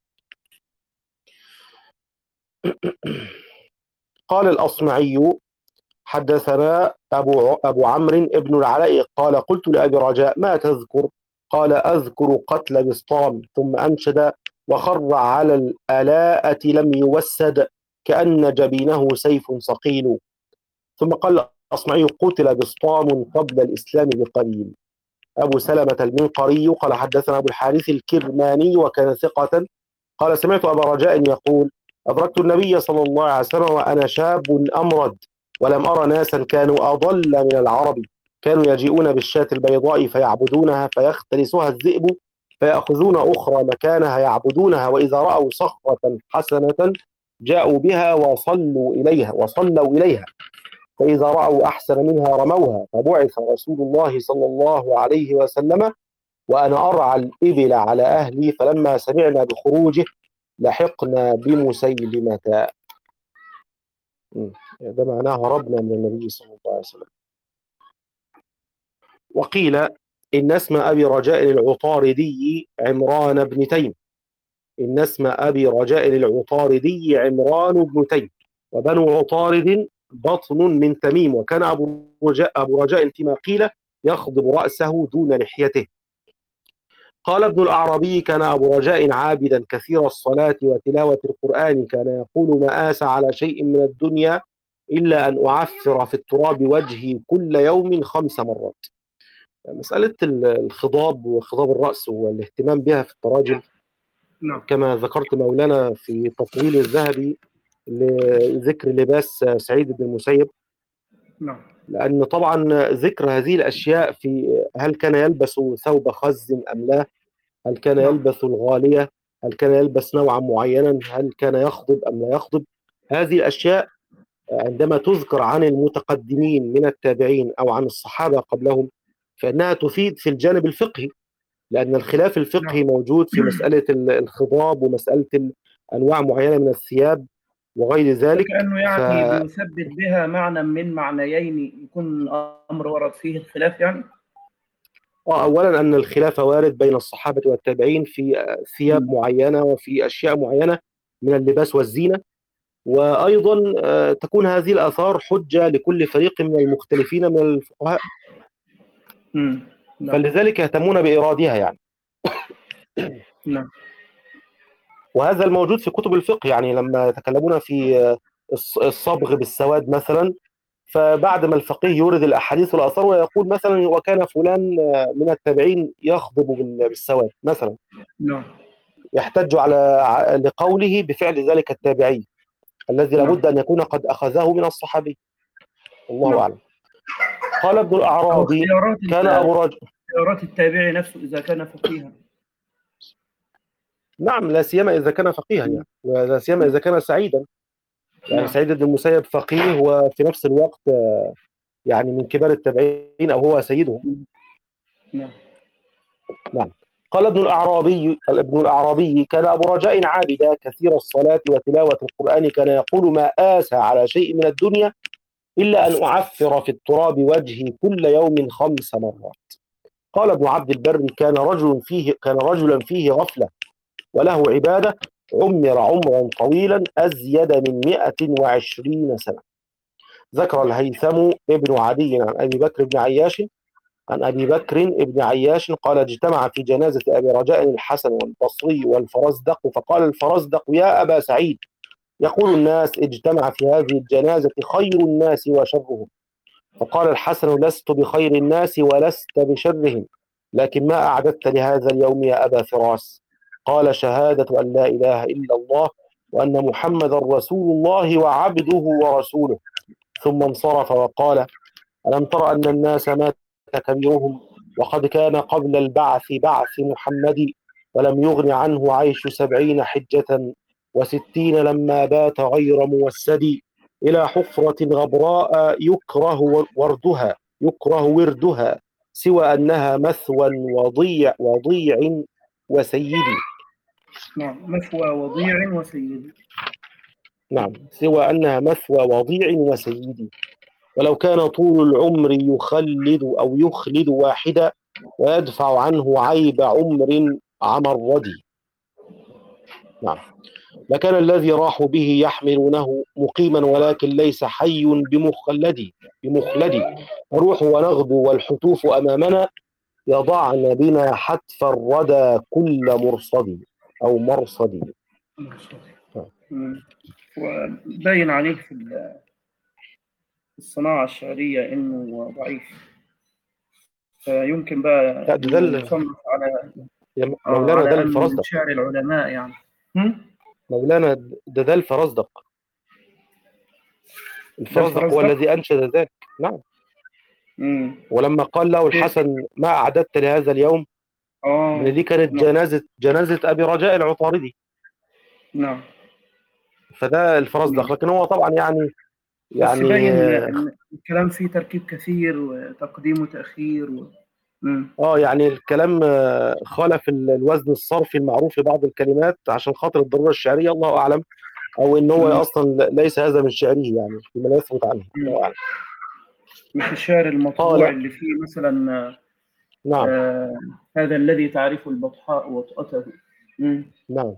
قال الأصمعي: حدثنا أبو عمرو بن العلاء قال: قلت لأبي رجاء: ما تذكر؟ قال: أذكر قتل بسطام. ثم أنشد: وخر على الألاءة لم يوسد كأن جبينه سيف صقيل. ثم قال الأصمعي: قتل بسطام قبل الإسلام بقليل. أبو سلمة المنقري قال: حدثنا أبو الحارث الكرماني وكان ثقة قال: سمعت أبا رجاء يقول: أدركت النبي صلى الله عليه وسلم وأنا شاب أمرد، ولم أرى ناسا كانوا أضل من العرب، كانوا يجيئون بالشاة البيضاء فيعبدونها فيختلسها الذئب فيأخذون أخرى مكانها يعبدونها، وإذا رأوا صخرة حسنة جاءوا بها وصلوا إليها فإذا رأوا أحسن منها رموها. فبعث رسول الله صلى الله عليه وسلم وأنا أرعى الإبل على أهلي، فلما سمعنا بخروجه لحقنا بمسيلمة. ده معناه هربنا من النبي صلى الله عليه وسلم. وقيل إن اسم أبي رجاء العطاردي عمران بن تيم. إن اسم أبي رجاء العطاردي عمران بن تيم، وبنو عطارد بطن من تميم، وكان أبو رجاء فيما قيل يخضب رأسه دون لحيته. قال ابن الأعرابي: كان أبو رجاء عابدا كثير الصلاة وتلاوة القرآن، كان يقول: ما آس على شيء من الدنيا إلا أن أعفر في التراب وجهي كل يوم 5 مرات. مسألة الخضاب وخضاب الرأس والاهتمام بها في التراجم، كما ذكرت مولانا في تطويل الذهبي لذكر لباس سعيد بن المسيب، لأن طبعا ذكر هذه الأشياء في هل كان يلبس ثوب خز أم لا، هل كان يلبس الغالية، هل كان يلبس نوعا معينا، هل كان يخضب أم لا يخضب، هذه الأشياء عندما تذكر عن المتقدمين من التابعين أو عن الصحابة قبلهم فإنها تفيد في الجانب الفقهي، لأن الخلاف الفقهي موجود في مسألة الخضاب ومسألة أنواع معينة من الثياب وغير ذلك. كأنه يعني بيثبت بها معنى من معنيين يكون أمر ورد فيه الخلاف يعني. أولا أن الخلاف وارد بين الصحابة والتابعين في ثياب معينة وفي أشياء معينة من اللباس والزينة، وأيضا تكون هذه الآثار حجة لكل فريق من المختلفين من الفقهاء، فلذلك يهتمون بإيرادها يعني. وهذا الموجود في كتب الفقه، يعني لما يتكلمون في الصبغ بالسواد مثلا، فبعد ما الفقيه يورد الأحاديث والآثار ويقول مثلا: وكان فلان من التابعين يخضب بالسواد مثلا، يحتج على لقوله بفعل ذلك التابعي الذي لابد أن يكون قد أخذه من الصحابي. الله أعلم. قال ابن الأعرابي: كان أبو رجاء اختيارات التابعي نفسه إذا كان فقيها. نعم، لا سيما إذا كان فقيها يعني، ولا سيما إذا كان سعيدا يعني. سعيد بن المسيب فقيه وفي نفس الوقت يعني من كبار التابعين أو هو سيدهم. نعم. قال ابن الأعرابي: كان أبو رجاء عابدا كثير الصلاة وتلاوة القرآن، كان يقول: ما آسى على شيء من الدنيا إلا أن أعفر في التراب وجهي كل يوم 5 مرات. قال ابن عبد البر: كان رجلا فيه غفلة وله عبادة، عمر عمرا طويلا أزيد من 120 سنة. ذكر الهيثم ابن عدي عن أبي بكر بن عياش قال: اجتمع في جنازة أبي رجاء الحسن والبصري والفرزدق، فقال الفرزدق: يا أبا سعيد، يقول الناس اجتمع في هذه الجنازة خير الناس وشرهم. فقال الحسن: لست بخير الناس ولست بشرهم، لكن ما أعددت لهذا اليوم يا أبا فراس؟ قال: شهادة أن لا إله إلا الله وأن محمد رسول الله وعبده ورسوله. ثم انصرف وقال: ألم تر أن الناس مات كبيرهم وقد كان قبل البعث بعث محمد، ولم يغن عنه عيش 70 حجة و60 لما بات غير موسد إلى حفرة غبراء يكره وردها سوى أنها مثوى وضيع وسيد. نعم، مثوى وضيع وسيد. نعم، سوى أنها مثوى وضيع وسيد. ولو كان طول العمر يخلد واحدا ويدفع عنه عيب عمر عمردي. نعم، لكان الذي راحوا به يحملونه مقيما ولكن ليس حي بمخلد. نروح ونغدو والحتوف أمامنا يضعن بنا حتف الردى كل مرصد أو مرصد. وباين عليه في الصناعة الشعرية إنه ضعيف، فيمكن بقى إنه يصنف على مولانا ده أنه الفرزدق. من شعر العلماء يعني. مولانا ده الفرزدق. الفرزدق هو الذي أنشد ذلك. نعم. ولما قال له الحسن ما أعددت لهذا اليوم، دي كانت جنازة أبي رجاء العطاردي. نعم. فده الفرزدق. لكن هو طبعا يعني بس باين إن الكلام فيه تركيب كثير وتقديم وتأخير يعني الكلام خالف الوزن الصرفي المعروف في بعض الكلمات عشان خاطر الضرورة الشعرية، الله أعلم، أو إن هو أصلا ليس هذا من شعره يعني فيما لا يثبت عنه، الله أعلم. مش الشعر المطبوع اللي فيه مثلا نعم. هذا الذي تعرف البطحاء وطأته. نعم.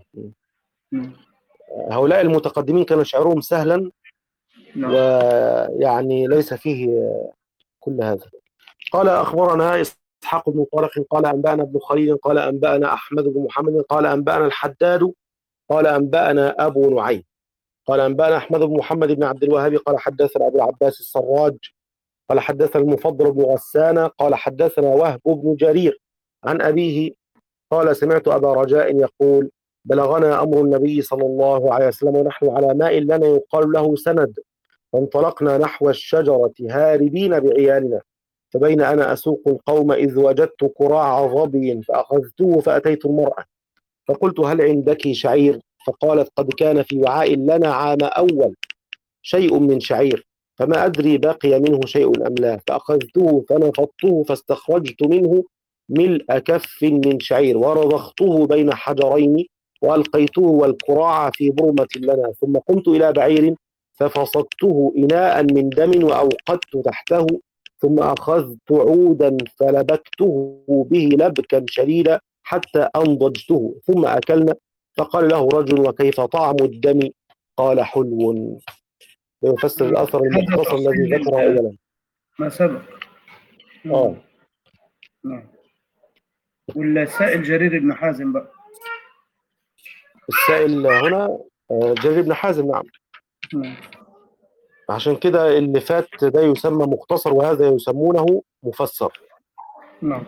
هؤلاء المتقدمين كان شعرهم سهلا. نعم. ويعني ليس فيه كل هذا. قال أخبرنا إسحاق بن طارق قال أنبأنا ابن خليل قال أنبأنا أحمد بن محمد قال أنبأنا الحداد قال أنبأنا أبو نعيم قال أنبأنا أحمد بن محمد بن عبد الوهاب قال حدثنا أبو العباس السراج قال حدثنا المفضل بن غسان قال حدثنا وهب بن جرير عن أبيه قال سمعت أبا رجاء يقول بلغنا أمر النبي صلى الله عليه وسلم ونحن على ماء لنا يقال له سند، فانطلقنا نحو الشجرة هاربين بعيالنا، فبين أنا أسوق القوم إذ وجدت كراع ظبي فأخذته فأتيت المرأة فقلت هل عندك شعير؟ فقالت قد كان في وعاء لنا عام أول شيء من شعير فما أدري بقي منه شيء أم لا، فأخذته فنفضته فاستخرجت منه ملء كف من شعير ورضخته بين حجرين وألقيته والكراع في برمة لنا، ثم قمت إلى بعير ففصدته إناء من دم وأوقدت تحته، ثم أخذت عودا فلبكته به لبكا شديدا حتى أنضجته ثم أكلنا، فقال له رجل وكيف طعم الدم؟ قال حلو. يفسر الأثر المختصر الذي ذكره أولا ما سبق. والسائل جرير بن حازم بقى. السائل هنا جرير بن حازم. نعم. عشان كده اللي فات ده يسمى مختصر وهذا يسمونه مفسر. نعم.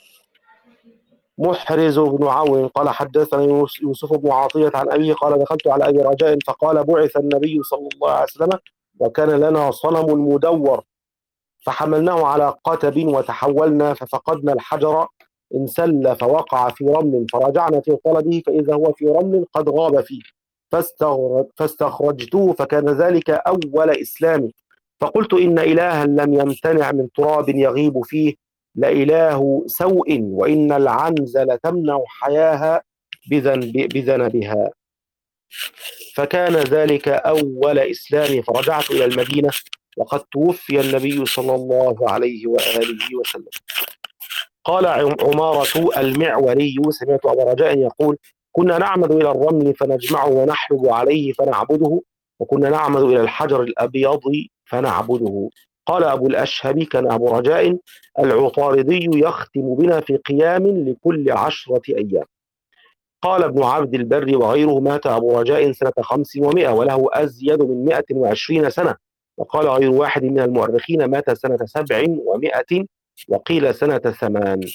محرز بن عون قال حدثنا يوسف بن عطية عن أبيه قال دخلت على أبي رجاء فقال بعث النبي صلى الله عليه وسلم وكان لنا صنم مدور فحملناه على قتب وتحولنا ففقدنا الحجر انسل فوقع في رمل فرجعنا في طلبه فإذا هو في رمل قد غاب فيه فاستخرجته فكان ذلك أول إسلامي، فقلت إن إلها لم يمتنع من تراب يغيب فيه لإله سوء وإن العنز لتمنع حياها بذنبها، فكان ذلك أول إسلامي فرجعت إلى المدينة وقد توفي النبي صلى الله عليه وآله وسلم. قال عمارة المعولي سمعت أبا رجاء يقول كنا نعمد إلى الرمل فنجمعه ونحلب عليه فنعبده وكنا نعمد إلى الحجر الأبيض فنعبده. قال أبو الأشهب كان أبو رجاء العطاردي يختم بنا في قيام لكل 10 أيام. قال ابن عبد البر وغيره مات أبو رجاء سنة 500 وله أزيد من 120 سنة، وقال غير واحد من المؤرخين مات سنة 700 وقيل سنة 8.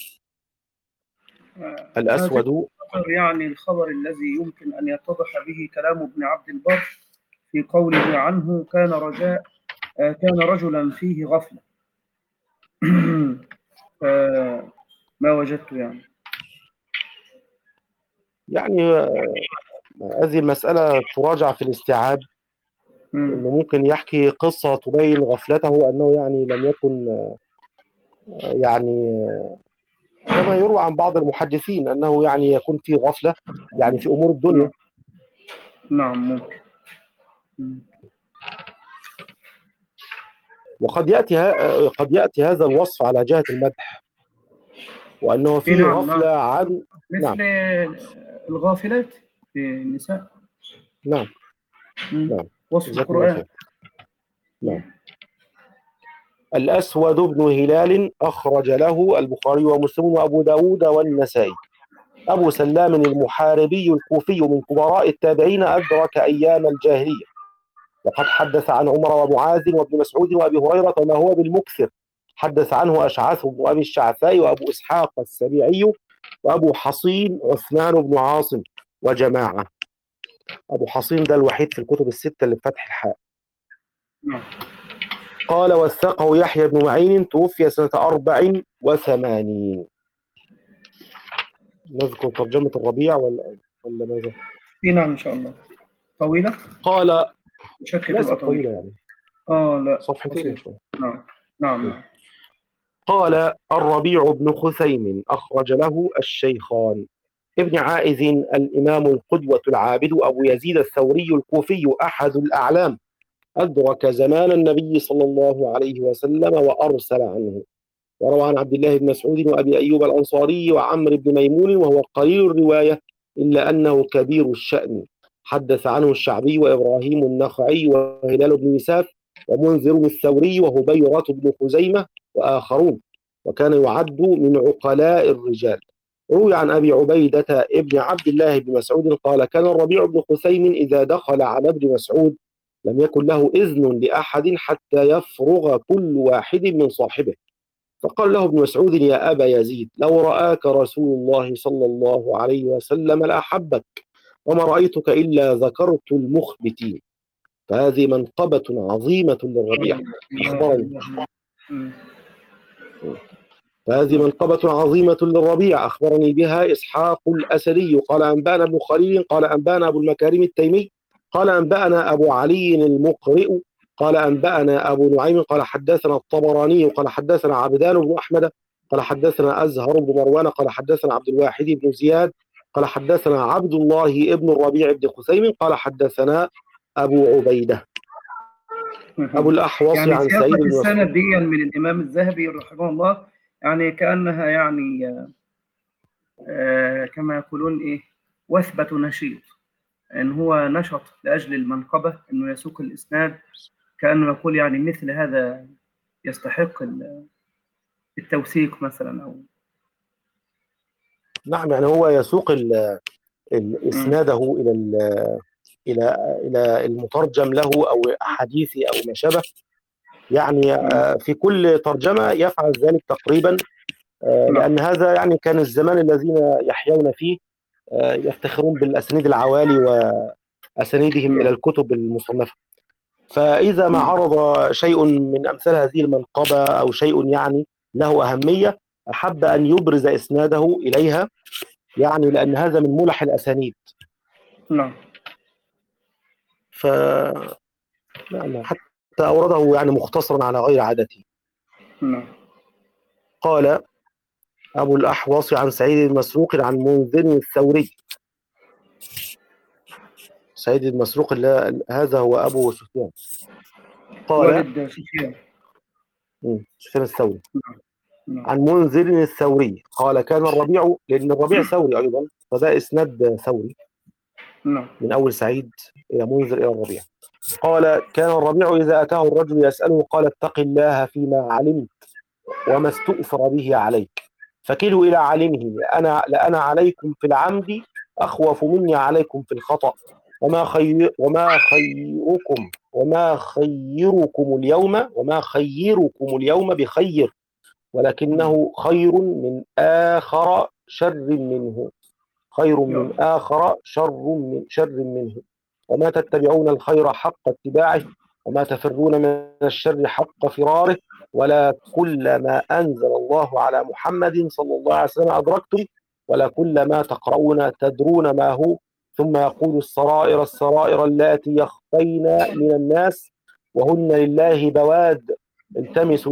الأسود يعني الخبر الذي يمكن أن يتضح به كلام ابن عبد البر في قوله عنه كان رجلا فيه غفلة. ما وجدت يعني. يعني هذه المسألة تراجع في الاستيعاب، إنه ممكن يحكي قصة تبين غفلته، أنه يعني لم يكن يعني كما يروى عن بعض المحدثين أنه يعني يكون في غفلة يعني في أمور الدنيا. نعم ممكن. وقد يأتي هذا الوصف على جهة المدح، وأنه فيه نعم غفلة نعم. عن مثل الغافلات في النساء. نعم نعم وصف جزاكم الله القرآن. خير. نعم. الأسود بن هلال أخرج له البخاري ومسلم وأبو داود والنسائي. أبو سلام المحاربي الكوفي من كبراء التابعين، أدرك أيام الجاهلية، وقد حدث عن عمر ومعاذ وابن مسعود وأبي هريرة ما هو بالمكثر. حدث عنه أشعث بن أبي الشعثاء وأبو إسحاق السبيعي وأبو حصين عثمان بن عاصم وجماعة. أبو حصين ده الوحيد في الكتب الستة اللي بفتح الحاء. قال وثقه يحيى بن معين، توفي سنة 84. نذكر ترجمة الربيع ولا ماذا؟ نعم إن شاء الله. طويلة؟ قال شكل ليست تبقى طويلة. يعني لا صفحتين شوية. نعم. قال الربيع بن خثيم أخرج له الشيخان. ابن عائذ الإمام القدوة العابد أبو يزيد الثوري الكوفي أحد الأعلام، أدرك زمان النبي صلى الله عليه وسلم وأرسل عنه. وروى عن عبد الله بن مسعود وأبي أيوب الأنصاري وعمرو بن ميمون، وهو قليل الرواية إلا أنه كبير الشأن. حدث عنه الشعبي وإبراهيم النخعي وهلال بن مساف ومنذر الثوري وهبيرة بن خزيمة وآخرون، وكان يعد من عقلاء الرجال. روي عن أبي عبيدة ابن عبد الله بن مسعود قال كان الربيع بن خثيم إذا دخل على ابن مسعود لم يكن له إذن لأحد حتى يفرغ كل واحد من صاحبه، فقال له ابن مسعود يا أبا يزيد لو رآك رسول الله صلى الله عليه وسلم لأحبك، وما رأيتك إلا ذكرت المخبتين. فهذه منقبة عظيمة للربيع أخبرني بها إسحاق الأسدي قال أنبأنا ابن خليل قال أنبأنا أبو المكارم التيمي قال أنبأنا أبو علي المقرئ قال أنبأنا أبو نعيم قال حدثنا الطبراني قال حدثنا عبدان بن أحمد قال حدثنا أزهر بن مروان قال حدثنا عبد الواحد بن زياد قال حدثنا عبد الله ابن الربيع بن خثيم قال حدثنا أبو عبيدة. أبو الأحوص يعني عن سعيد بن مسعود. السند دي من الإمام الذهبي رحمه الله، يعني كأنها يعني كما يقولون وثبة نشيط، إن هو نشط لأجل المنقبة إنه يسوق الإسناد، كأنه يقول يعني مثل هذا يستحق التوثيق مثلا أو نعم، يعني هو يسوق إسناده إلى المترجم له أو أحاديثه أو ما شابه، يعني في كل ترجمة يفعل ذلك تقريبا، لأن هذا يعني كان الزمان الذين يحيون فيه يفتخرون بالأسانيد العوالي وأسانيدهم إلى الكتب المصنفة. فإذا ما عرض شيء من أمثال هذه المنقبة أو شيء يعني له أهمية أحب أن يبرز إسناده إليها، يعني لأن هذا من ملح الأسانيد. نعم. حتى أورده يعني مختصرا على غير عادته. نعم. قال أبو الأحوص عن سعيد المسروق عن منذر الثوري. سعيد المسروق هذا هو أبو سفيان. قال والد سفيان الثوري. نعم. عن منذر الثوري قال كان الربيع، لأن الربيع ثوري أيضا، فده إسناد ثوري من أول سعيد إلى منذر إلى الربيع. قال كان الربيع إذا أتاه الرجل يسأله قال اتق الله فيما علمت وما استؤثر به عليك، فكلوا إلى عالمه لأنا عليكم في العمد أخوف مني عليكم في الخطأ، وما خيركم اليوم بخير، ولكنه خير من آخر شر منه، شر منه، وما تتبعون الخير حق اتباعه، وما تفرون من الشر حق فراره، ولا كل ما أنزل الله على محمد صلى الله عليه وسلم أدركتم، ولا كل ما تقرؤون تدرون ما هو، ثم يقول السرائر السرائر اللاتي يخفين من الناس وهن لله بواد التمسوا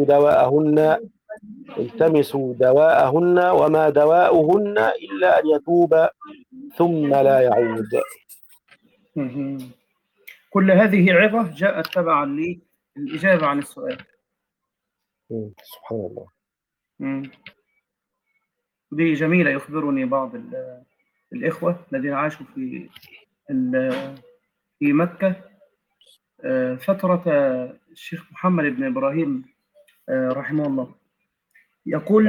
دواءهن وما دواؤهن إلا أن يتوب ثم لا يعود. كل هذه عظة جاءت تبعا للإجابة عن السؤال. سبحان الله. دي جميلة. يخبرني بعض الإخوة الذين عاشوا في مكة فترة الشيخ محمد بن إبراهيم رحمه الله، يقول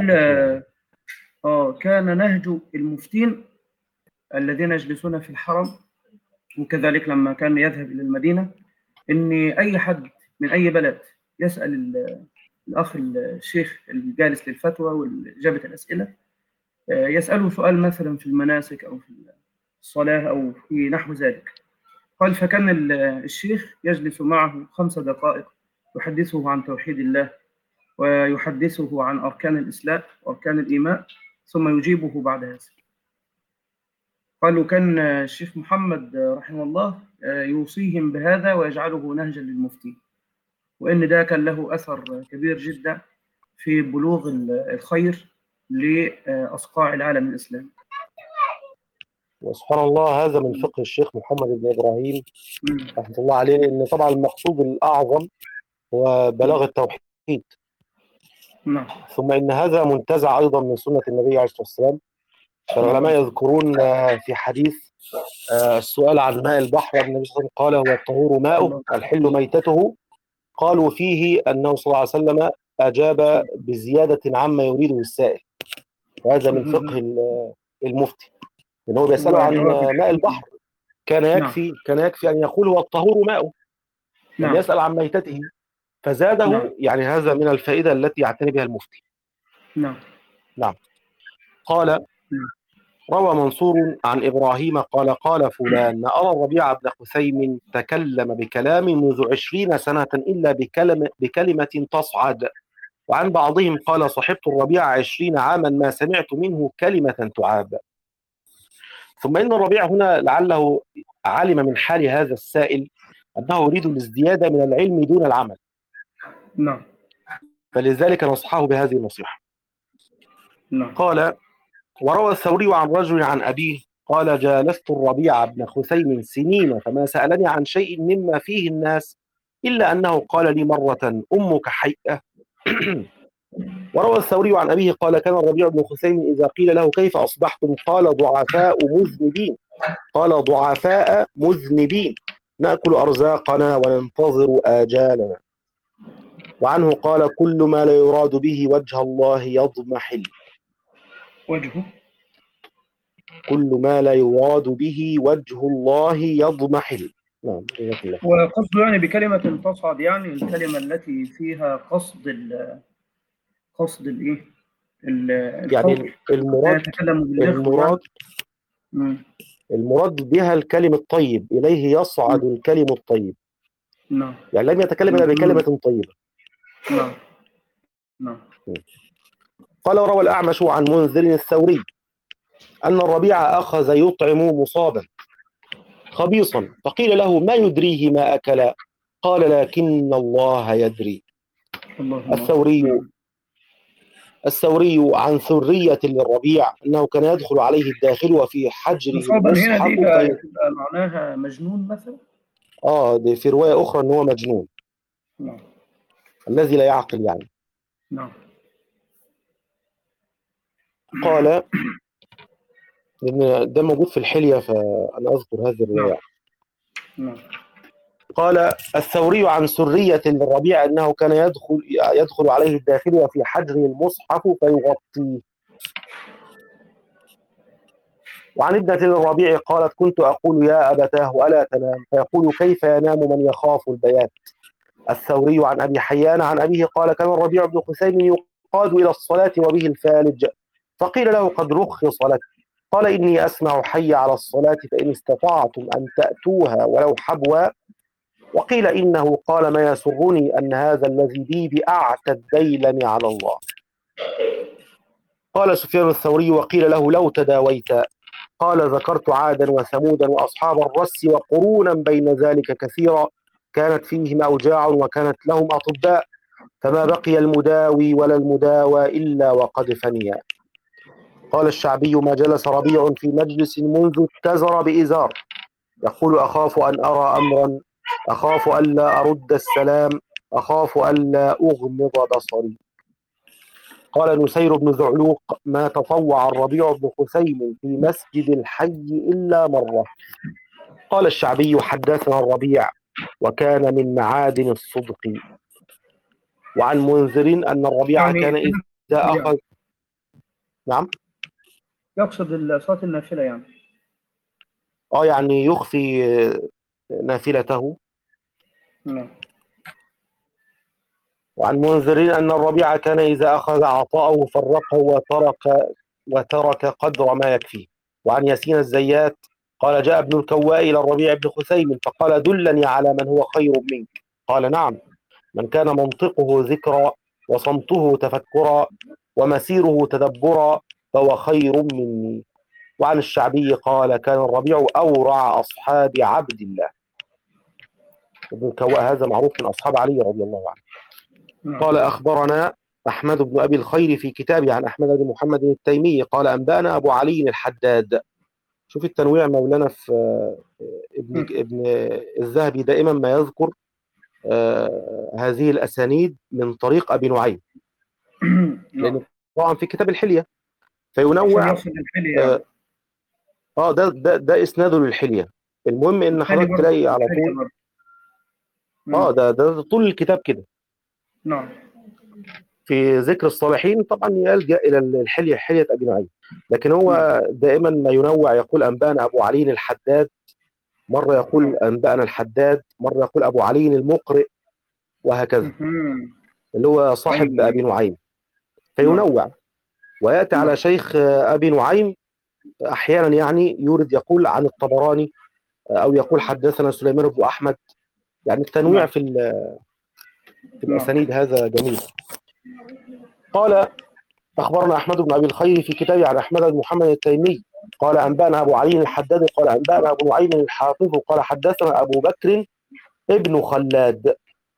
كان نهج المفتين الذين يجلسون في الحرم، وكذلك لما كان يذهب إلى المدينة، إن أي حد من أي بلد يسأل الأخ الشيخ الجالس للفتوى وإجابة الأسئلة، يسأله سؤال مثلا في المناسك أو في الصلاة أو في نحو ذلك. قال فكان الشيخ يجلس معه 5 دقائق يحدثه عن توحيد الله ويحدثه عن أركان الإسلام وأركان الإيمان، ثم يجيبه بعد هذا. قالوا كان الشيخ محمد رحمه الله يوصيهم بهذا ويجعله نهجا للمفتي، وإن ده كان له أثر كبير جدا في بلوغ الخير لأصقاع العالم الإسلامي. وسبحان الله، هذا من فقه الشيخ محمد بن إبراهيم رحمة الله عليه، إن طبعا المقصود الأعظم هو بلاغ التوحيد. ثم إن هذا منتزع أيضا من سنة النبي عليه الصلاة والسلام. فالعلماء يذكرون في حديث السؤال عن ماء البحر، النبي صلى الله عليه وسلم قال هو الطهور ماؤه الحل ميتته. قالوا فيه أنه صلى الله عليه وسلم أجاب بزيادة عما يريده السائل، وهذا من فقه المفتي، إنه بيسأله عن ماء البحر كان يكفي أن يقول هو الطهور ماؤه، لم يسأل عن ميتته فزاده. يعني هذا من الفائدة التي يعتني بها المفتي. نعم. قال روى منصور عن إبراهيم قال قال فلان ما أرى الربيع بن خثيم تكلم بكلام منذ 20 سنة إلا بكلمة تصعد. وعن بعضهم قال صحبت الربيع 20 عاما ما سمعت منه كلمة تعاب. ثم إن الربيع هنا لعله علم من حال هذا السائل أنه يريد الازدياد من العلم دون العمل، فلذلك نصحه بهذه النصيحة. قال وروى الثوري عن رجل عن أبيه قال جالست الربيع بن خثيم سنين فما سألني عن شيء مما فيه الناس إلا أنه قال لي مرة أمك حيئة. وروى الثوري عن أبيه قال كان الربيع بن خثيم إذا قيل له كيف أصبحتم قال ضعفاء مذنبين نأكل أرزاقنا وننتظر آجالنا. وعنه قال كل ما لا يراد به وجه الله يضمحل. كل ما لا يراد به وجه الله يضمحل. نعم. وقصده يعني بكلمة تصعد يعني الكلمة التي فيها قصد الايه يعني المراد بها الكلم الطيب، إليه يصعد الكلم الطيب. يعني لم يتكلم إلا بكلمة طيبة. قال وروى الأعمش عن منذر الثوري أن الربيع أخذ يطعم مصابا خبيصا فقيل له ما يدريه ما أكل قال لكن الله يدري. الثوري عن ثرية للربيع أنه كان يدخل عليه الداخل وفي حجره المصحف. هنا دي معناها مجنون مثلا؟ دي في رواية أخرى أنه مجنون. الذي لا يعقل يعني. قال لأن ده موجود في الحلية فأنا أذكر هذه الرواية. قال الثوري عن سرية للربيع أنه كان يدخل عليه الداخل وفي حجره المصحف فيغطيه. وعن ابنة للربيع قالت كنت أقول يا أبتاه ألا تنام فيقول كيف ينام من يخاف البيات. الثوري عن أبي حيان عن أبيه قال كان الربيع بن خثيم يقاد إلى الصلاة وبه الفالج فقيل له قد رخص لك قال إني أسمع حي على الصلاة فإن استطعتم أن تأتوها ولو حبوا. وقيل إنه قال ما يسرني أن هذا الذي بي بأعتى الديلم على الله. قال سفيان الثوري: وقيل له: لو تداويت. قال: ذكرت عادا وثمودا وأصحاب الرس وقرونا بين ذلك كثيرا، كانت فيهم أوجاع وكانت لهم أطباء، فما بقي المداوي ولا المداوى إلا وقد فنيا. قال الشعبي: ما جلس ربيع في مجلس منذ اتزر بإزار، يقول: أخاف أن أرى أمرا، أخاف ألا أرد السلام، أخاف ألا أغمض بصري. قال نسير بن ذعلوق: ما تطوع الربيع بن خثيم في مسجد الحي إلا مرة. قال الشعبي: حدثنا الربيع وكان من معادن الصدق. وعن منذر أن الربيع يعني كان إذا أخذ. نعم. يقصد صلاة النافلة يعني. يعني يخفي نافلته. نعم. وعن منذر أن الربيع كان إذا أخذ عطاءه فرقه وترك قدر ما يكفيه. وعن ياسين الزيات قال: جاء ابن الكواء إلى الربيع بن خثيم فقال: دلني على من هو خير منك. قال: نعم، من كان منطقه ذكرا وصمته تفكرا ومسيره تدبرا فهو خير مني. وعن الشعبي قال: كان الربيع أورع أصحاب عبد الله. ابن الكواء هذا معروف من أصحاب علي رضي الله عنه. قال: أخبرنا أحمد بن أبي الخير في كتابه عن أحمد بن محمد التيمي قال: أنبأنا أبو علي الحداد. شوف التنويع مولانا في ابن الذهبي دائما ما يذكر هذه الأسانيد من طريق أبي نعيم، لأن طبعا في كتاب الحلية فينوع. ده إسناده للحلية. المهم إن حضرتك تلاقي على طول ده طول الكتاب كده. نعم. في ذكر الصالحين طبعا يلجأ إلى الحلية، حلية أبي نعيم، لكن هو دائما ما ينوع، يقول أنبأنا أبو علي الحداد، مرة يقول أنبأنا الحداد، مرة يقول أبو علي المقرئ، وهكذا، اللي هو صاحب أبي نعيم، فينوع. ويأتي على شيخ أبي نعيم أحيانا يعني يورد يقول عن الطبراني، أو يقول حدثنا سليمان بن أحمد. يعني التنويع في الأسانيد هذا جميل. قال: أخبرنا أحمد بن أبي الخير في كتابه عن أحمد بن محمد التيمي قال: أنبأنا أبو علي الحداد قال: أنبأنا أبو نعيم الحافظ قال: حدثنا أبو بكر ابن خلاد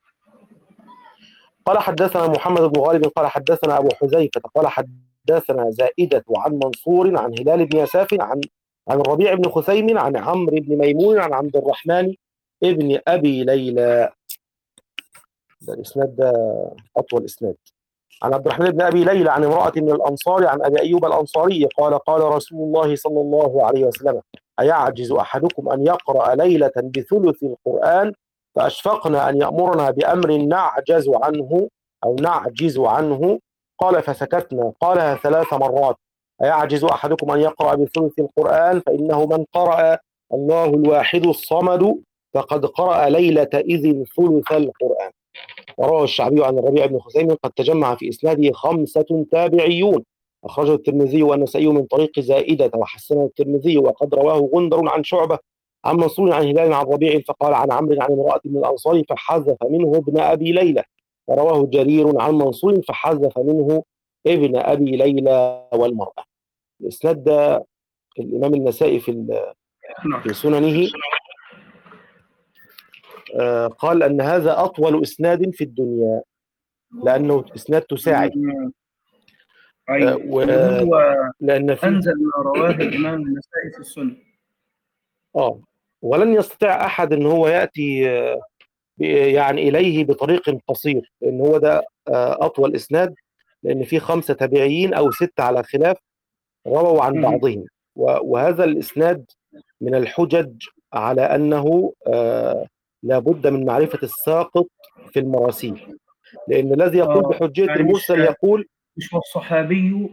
قال: حدثنا محمد بن غالب قال: حدثنا أبو حذيفة قال: حدثنا زائدة عن منصور عن هلال بن يساف عن الربيع بن خثيم عن عمرو بن ميمون عن عبد الرحمن ابن أبي ليلى. ده الإسناد ده أطول إسناد. عن عبد الرحمن بن أبي ليلى عن امرأة من الأنصار عن أبي أيوب الأنصاري قال: قال رسول الله صلى الله عليه وسلم: أيعجز أحدكم أن يقرأ ليلة بثلث القرآن فأشفقنا أن يأمرنا بأمر نعجز عنه أو نعجز عنه؟ قال: فسكتنا. قالها 3 مرات: أيعجز أحدكم أن يقرأ بثلث القرآن فإنه من قرأ الله الواحد الصمد فقد قرأ ليلة إذن ثلث القرآن. وروى الشعبي عن الربيع بن خثيم قد تجمع في إسناده 5 تابعيون، أخرجه الترمذي والنسائي من طريق زائدة وحسنه الترمذي، وقد رواه غندر عن شعبة عن منصور عن هلال عن ربيع فقال عن عمرو عن امرأة من الأنصار فحذف منه ابن أبي ليلى، ورواه جرير عن منصور فحذف منه ابن أبي ليلى والمرأة. الإسناد ده الإمام النسائي في سننه قال أن هذا أطول إسناد في الدنيا لأنه إسناد تساعي. لأن أنزل ما رواه الإمام النسائي في السنة. ولن يستطيع أحد أن هو يأتي يعني إليه بطريق قصير، لأن هو ده أطول إسناد، لأن فيه 5 تابعيين أو 6 على خلاف رووا عن بعضهم. وهذا الإسناد من الحجج على أنه لابد من معرفة الساقط في المراسيل، لأن الذي يقول بحجية يعني المرسل يقول مش والصحابي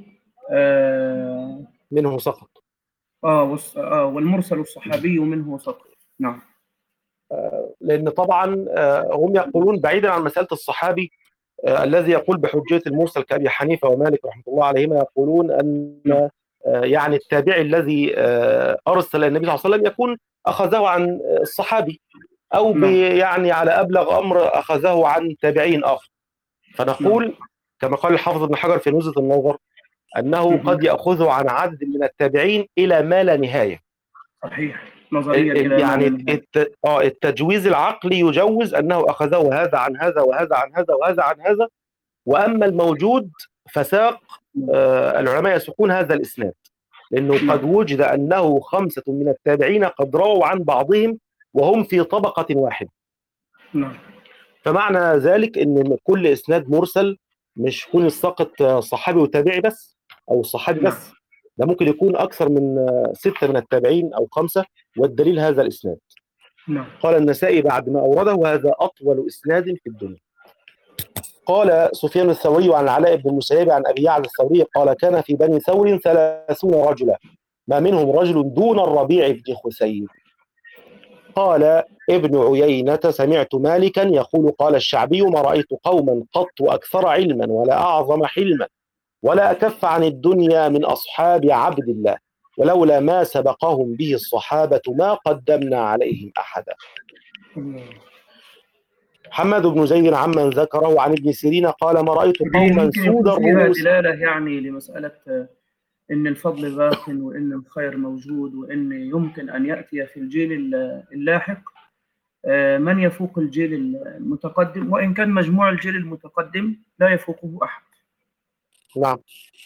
منه سقط. والمرسل الصحابي منه سقط. نعم. لأن طبعا هم يقولون بعيدا عن مسألة الصحابي الذي يقول بحجية المرسل كأبي حنيفة ومالك رحمة الله عليهما، يقولون أن يعني التابعي الذي أرسل النبي صلى الله عليه وسلم يكون أخذه عن الصحابي، أو يعني على أبلغ أمر أخذه عن تابعين آخر. فنقول كما قال الحافظ ابن حجر في نزهة النظر: أنه قد يأخذ عن عدد من التابعين إلى ما لا نهاية. صحيح، نظريا إلى يعني ما لا التجويز العقلي يجوز أنه أخذه هذا عن هذا وهذا عن هذا وهذا عن هذا، وأما الموجود فساق العلماء يسوقون هذا الإسناد، لأنه قد وجد أنه 5 من التابعين قد رووا عن بعضهم وهم في طبقة واحدة. فمعنى ذلك أن كل إسناد مرسل مش يكون الساقط صحابي وتابعي بس أو الصحابي بس، ده ممكن يكون أكثر من 6 من التابعين أو 5، والدليل هذا الإسناد. قال النسائي بعد ما أورده: وهذا أطول إسناد في الدنيا. قال سفيان الثوري عن العلاء بن المسيب عن أبي يعلى الثوري قال: كان في بني ثور 30 رجلا ما منهم رجل دون الربيع بن خثيم. قال ابن عيينة: سمعت مالكا يقول: قال الشعبي: ما رأيت قوما قط أكثر علما ولا أعظم حلما ولا أكف عن الدنيا من أصحاب عبد الله، ولولا ما سبقهم به الصحابة ما قدمنا عليهم أحدا. حماد بن زيد عمن ذكره عن ابن سيرين قال: ما رأيت قوما سود الرؤوس. دلالة يعني لمسألة إن الفضل باق وإن الخير موجود وإن يمكن أن يأتي في الجيل اللاحق من يفوق الجيل المتقدم، وإن كان مجموع الجيل المتقدم لا يفوقه أحد. نعم.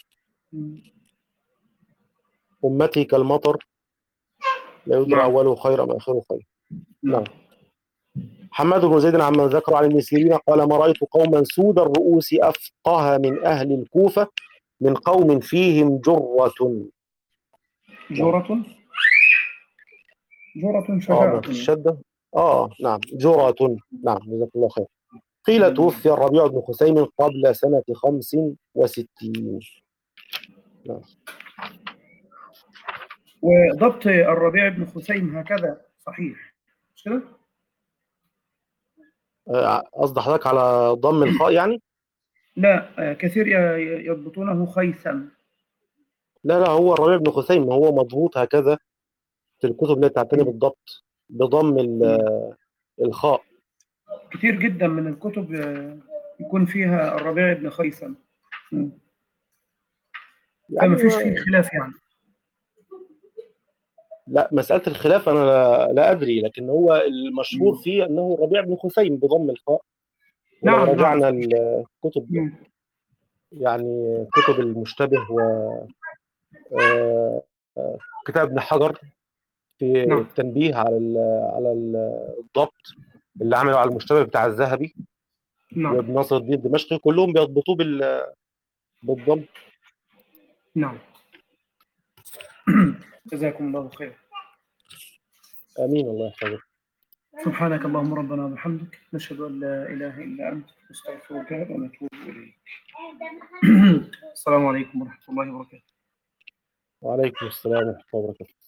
أمتي كالمطر لا يدرى أوله خير أم آخره خير. نعم. حماد بن زيد عمن ذكر عن ابن سيرين قال: ما رأيت قوما سود الرؤوس أفقه من أهل الكوفة من قوم فيهم جرة. شجاعة. الشدة. نعم، جرة. نعم، جزاك الله خير. قيل توفي الربيع بن خثيم قبل سنة 65. نعم. وضبط الربيع بن خثيم هكذا صحيح، مش كده؟ قصد حضرتك على ضم الخاء يعني؟ لا، كثير يضبطونه خيثم. لا، هو الربيع بن خثيم هو مضبوط هكذا في الكتب اللي تعتني بالضبط بضم الخاء. كتير جدا من الكتب يكون فيها الربيع بن خيثم، فما فيش فيه خلاف يعني. لا، مسألة الخلاف أنا لا أدري، لكن هو المشهور فيه أنه الربيع بن خثيم بضم الخاء. ولو رجعنا الكتب يعني كتب المشتبه و كتاب ابن حجر في التنبيه على الضبط اللي عملوا على المشتبه بتاع الذهبي وابن ناصر الدين الدمشقي، كلهم بيضبطوه بالضبط. نعم. جزاكم الله خير. آمين، الله يحفظك. سبحانك اللهم ربنا وبحمدك، نشهد أن لا إله إلا أنت، نستغفرك ونتوب إليك. السلام عليكم ورحمة الله وبركاته. وعليكم السلام ورحمة الله وبركاته.